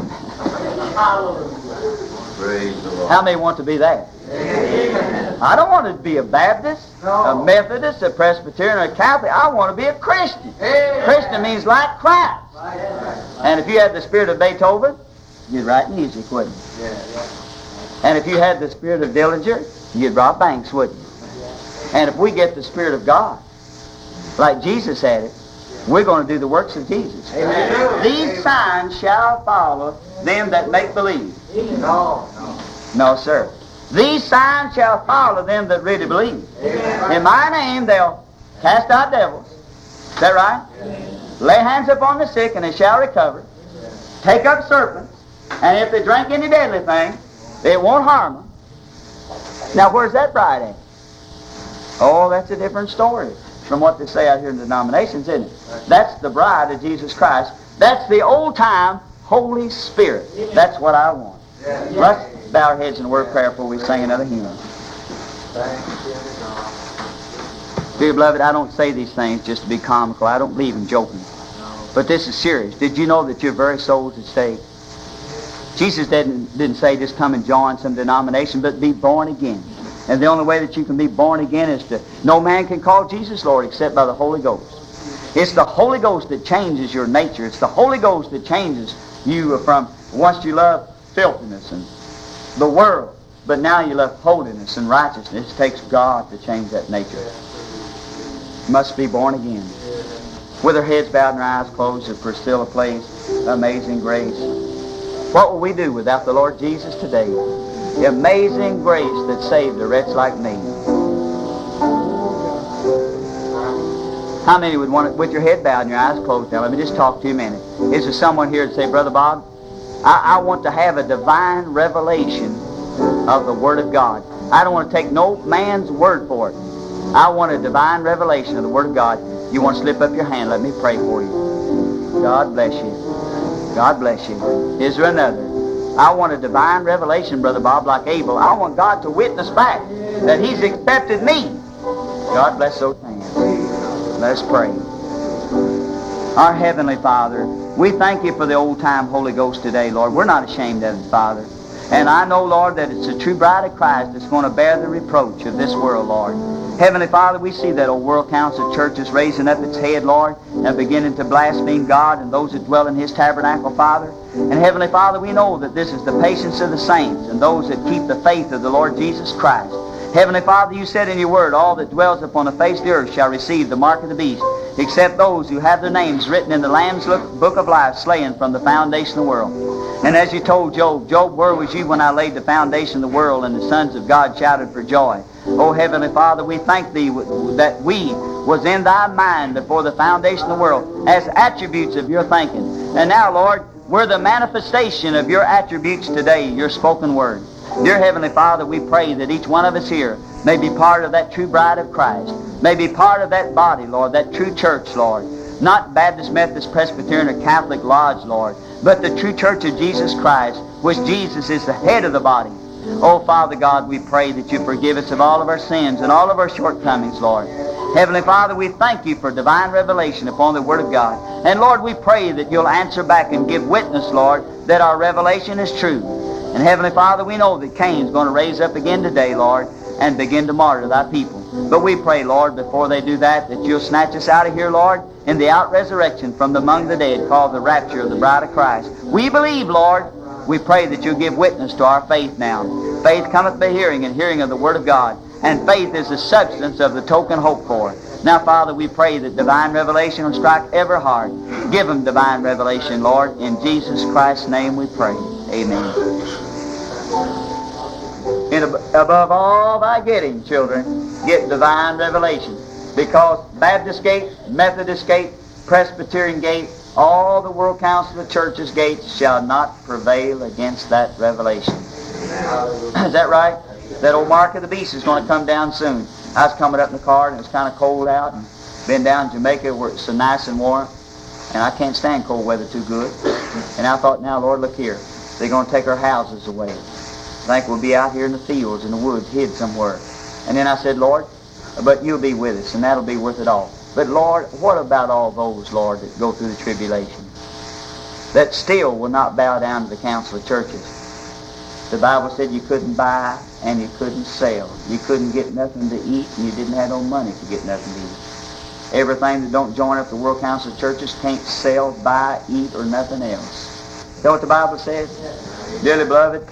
[SPEAKER 2] Praise the Lord.
[SPEAKER 3] How many want to be that? Amen. I don't want to be a Baptist, no. a Methodist, a Presbyterian, or a Catholic. I want to be a Christian. Amen. Christian means like Christ. Right. And if you had the spirit of Beethoven, you'd write music, wouldn't you? Yeah, yeah. And if you had the spirit of Dillinger, you'd rob banks, wouldn't you? Yeah. And if we get the Spirit of God, like Jesus had it, we're going to do the works of Jesus. Amen. These signs shall follow them that make believe. No, no. No, sir. These signs shall follow them that really believe. Amen. In my name they'll cast out devils. Is that right? Amen. Lay hands upon the sick and they shall recover. Take up serpents, and if they drink any deadly thing, it won't harm them. Now, where's that bride at? Oh, that's a different story from what they say out here in denominations, isn't it? That's the bride of Jesus Christ. That's the old-time Holy Spirit. That's what I want. Let's bow our heads in a word of prayer before we sing another hymn. Dear beloved, I don't say these things just to be comical. I don't believe in joking. But this is serious. Did you know that your very soul's at stake? Jesus didn't, didn't say just come and join some denomination, but be born again. And the only way that you can be born again is to, no man can call Jesus Lord except by the Holy Ghost. It's the Holy Ghost that changes your nature. It's the Holy Ghost that changes you from, once you love filthiness and the world, but now you love holiness and righteousness. It takes God to change that nature. You must be born again. With our heads bowed and our eyes closed, if we're still a place, amazing grace. What will we do without the Lord Jesus today? The amazing grace that saved a wretch like me. How many would want it with your head bowed and your eyes closed now? Let me just talk to you a minute. Is there someone here to say, Brother Bob, I, I want to have a divine revelation of the Word of God. I don't want to take no man's word for it. I want a divine revelation of the Word of God. You want to slip up your hand, let me pray for you. God bless you. God bless you. Is there another? I want a divine revelation, Brother Bob, like Abel. I want God to witness back that He's accepted me. God bless those hands. Let's pray. Our Heavenly Father, we thank You for the old-time Holy Ghost today, Lord. We're not ashamed of it, Father. And I know, Lord, that it's the true bride of Christ that's going to bear the reproach of this world, Lord. Heavenly Father, we see that old World Council Church is raising up its head, Lord, and beginning to blaspheme God and those that dwell in His tabernacle, Father. And Heavenly Father, we know that this is the patience of the saints and those that keep the faith of the Lord Jesus Christ. Heavenly Father, You said in Your word, all that dwells upon the face of the earth shall receive the mark of the beast, except those who have their names written in the Lamb's book of life, slain from the foundation of the world. And as You told Job, Job, where was you when I laid the foundation of the world and the sons of God shouted for joy? Oh, Heavenly Father, we thank Thee that we was in Thy mind before the foundation of the world as attributes of Your thinking. And now, Lord, we're the manifestation of Your attributes today, Your spoken word. Dear Heavenly Father, we pray that each one of us here may be part of that true bride of Christ, may be part of that body, Lord, that true church, Lord. Not Baptist, Methodist, Presbyterian, or Catholic Lodge, Lord, but the true church of Jesus Christ, which Jesus is the head of the body. Oh, Father God, we pray that You forgive us of all of our sins and all of our shortcomings, Lord. Heavenly Father, we thank You for divine revelation upon the Word of God. And Lord, we pray that You'll answer back and give witness, Lord, that our revelation is true. And Heavenly Father, we know that Cain's going to raise up again today, Lord, and begin to martyr Thy people. But we pray, Lord, before they do that, that You'll snatch us out of here, Lord, in the out-resurrection from among the dead, called the rapture of the bride of Christ. We believe, Lord. We pray that You'll give witness to our faith now. Faith cometh by hearing, and hearing of the Word of God. And faith is the substance of the token hoped for. Now, Father, we pray that divine revelation will strike every heart. Give them divine revelation, Lord. In Jesus Christ's name we pray. Amen. And above all thy getting, children, get divine revelation. Because Baptist gate, Methodist gate, Presbyterian gate, all the World Council of Churches gates shall not prevail against that revelation. Is that right? That old mark of the beast is going to come down soon. I was coming up in the car and it was kind of cold out, and been down in Jamaica where it's so nice and warm, and I can't stand cold weather too good. And I thought, now Lord, look here, they're going to take our houses away. I think we'll be out here in the fields, in the woods, hid somewhere. And then I said, Lord, but You'll be with us, and that'll be worth it all. But Lord, what about all those, Lord, that go through the tribulation, that still will not bow down to the council of churches? The Bible said you couldn't buy and you couldn't sell. You couldn't get nothing to eat, and you didn't have no money to get nothing to eat. Everything that don't join up the World Council of Churches can't sell, buy, eat, or nothing else. You know what the Bible says? Dearly beloved,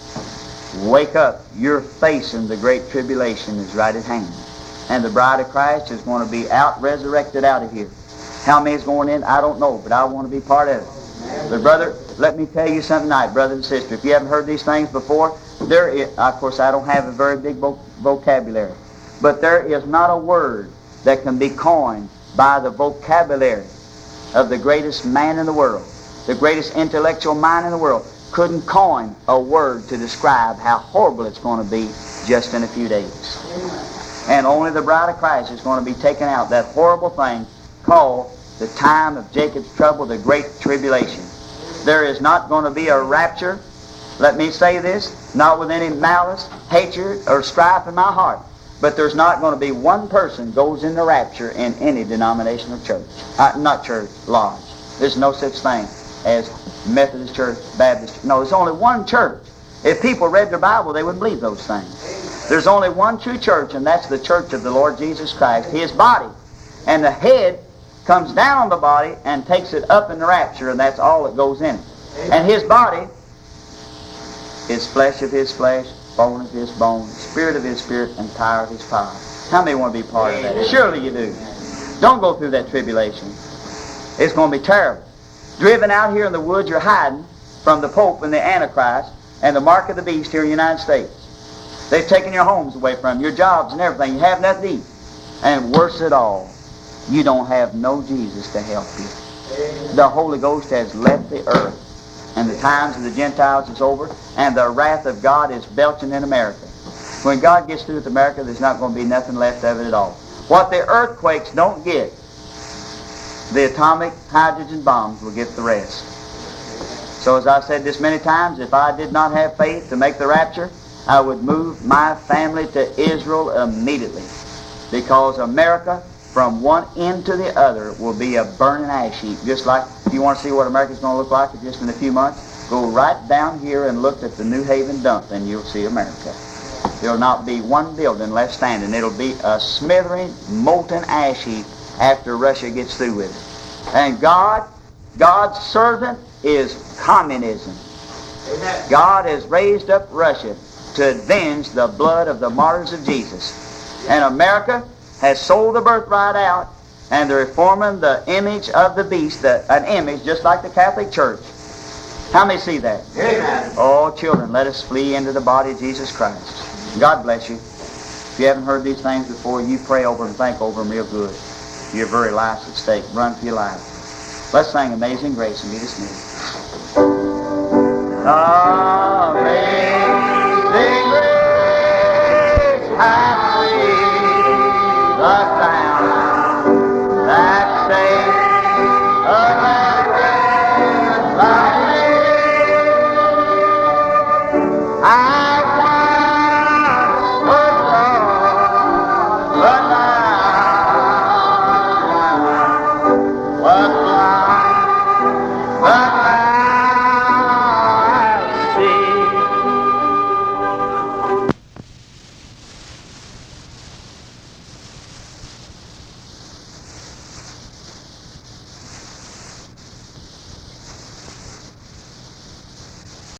[SPEAKER 3] wake up. You're facing the great tribulation is right at hand. And the bride of Christ is going to be out, resurrected out of here. How many is going in? I don't know, but I want to be part of it. But brother, let me tell you something tonight, brother and sister. If you haven't heard these things before, there is, of course, I don't have a very big vo- vocabulary, but there is not a word that can be coined by the vocabulary of the greatest man in the world, the greatest intellectual mind in the world, couldn't coin a word to describe how horrible it's going to be just in a few days. And only the bride of Christ is going to be taken out, that horrible thing called the time of Jacob's trouble, the great tribulation. There is not going to be a rapture, let me say this, not with any malice, hatred, or strife in my heart, but there's not going to be one person goes in the rapture in any denominational church. Uh, not church, lodge. There's no such thing as Methodist church, Baptist. No, there's only one church. If people read their Bible, they wouldn't believe those things. There's only one true church, and that's the church of the Lord Jesus Christ, His body. And the head comes down on the body and takes it up in the rapture, and that's all that goes in it. And His body is flesh of His flesh, bone of His bone, spirit of His spirit, and power of His power. How many want to be part of that? Surely you do. Don't go through that tribulation. It's going to be terrible. Driven out here in the woods, you're hiding from the Pope and the Antichrist and the mark of the beast here in the United States. They've taken your homes away from you, your jobs and everything. You have nothing to eat. And worse at all, you don't have no Jesus to help you. The Holy Ghost has left the earth, and the times of the Gentiles is over, and the wrath of God is belching in America. When God gets through with America, there's not going to be nothing left of it at all. What the earthquakes don't get, the atomic hydrogen bombs will get the rest. So as I've said this many times, if I did not have faith to make the rapture, I would move my family to Israel immediately, because America, from one end to the other, will be a burning ash heap. Just like, if you want to see what America's going to look like just in a few months, go right down here and look at the New Haven dump, and you'll see America. There'll not be one building left standing. It'll be a smithering, molten ash heap after Russia gets through with it. And God, God's servant is communism. Amen. God has raised up Russia to avenge the blood of the martyrs of Jesus. And America has sold the birthright out, and they're forming the image of the beast, the, an image just like the Catholic Church. How many see that?
[SPEAKER 2] Amen.
[SPEAKER 3] Oh, children, let us flee into the body of Jesus Christ. God bless you. If you haven't heard these things before, you pray over them and think over them real good. Your very life's at stake. Run for your life. Let's sing Amazing Grace and be dismissed. Amazing Grace,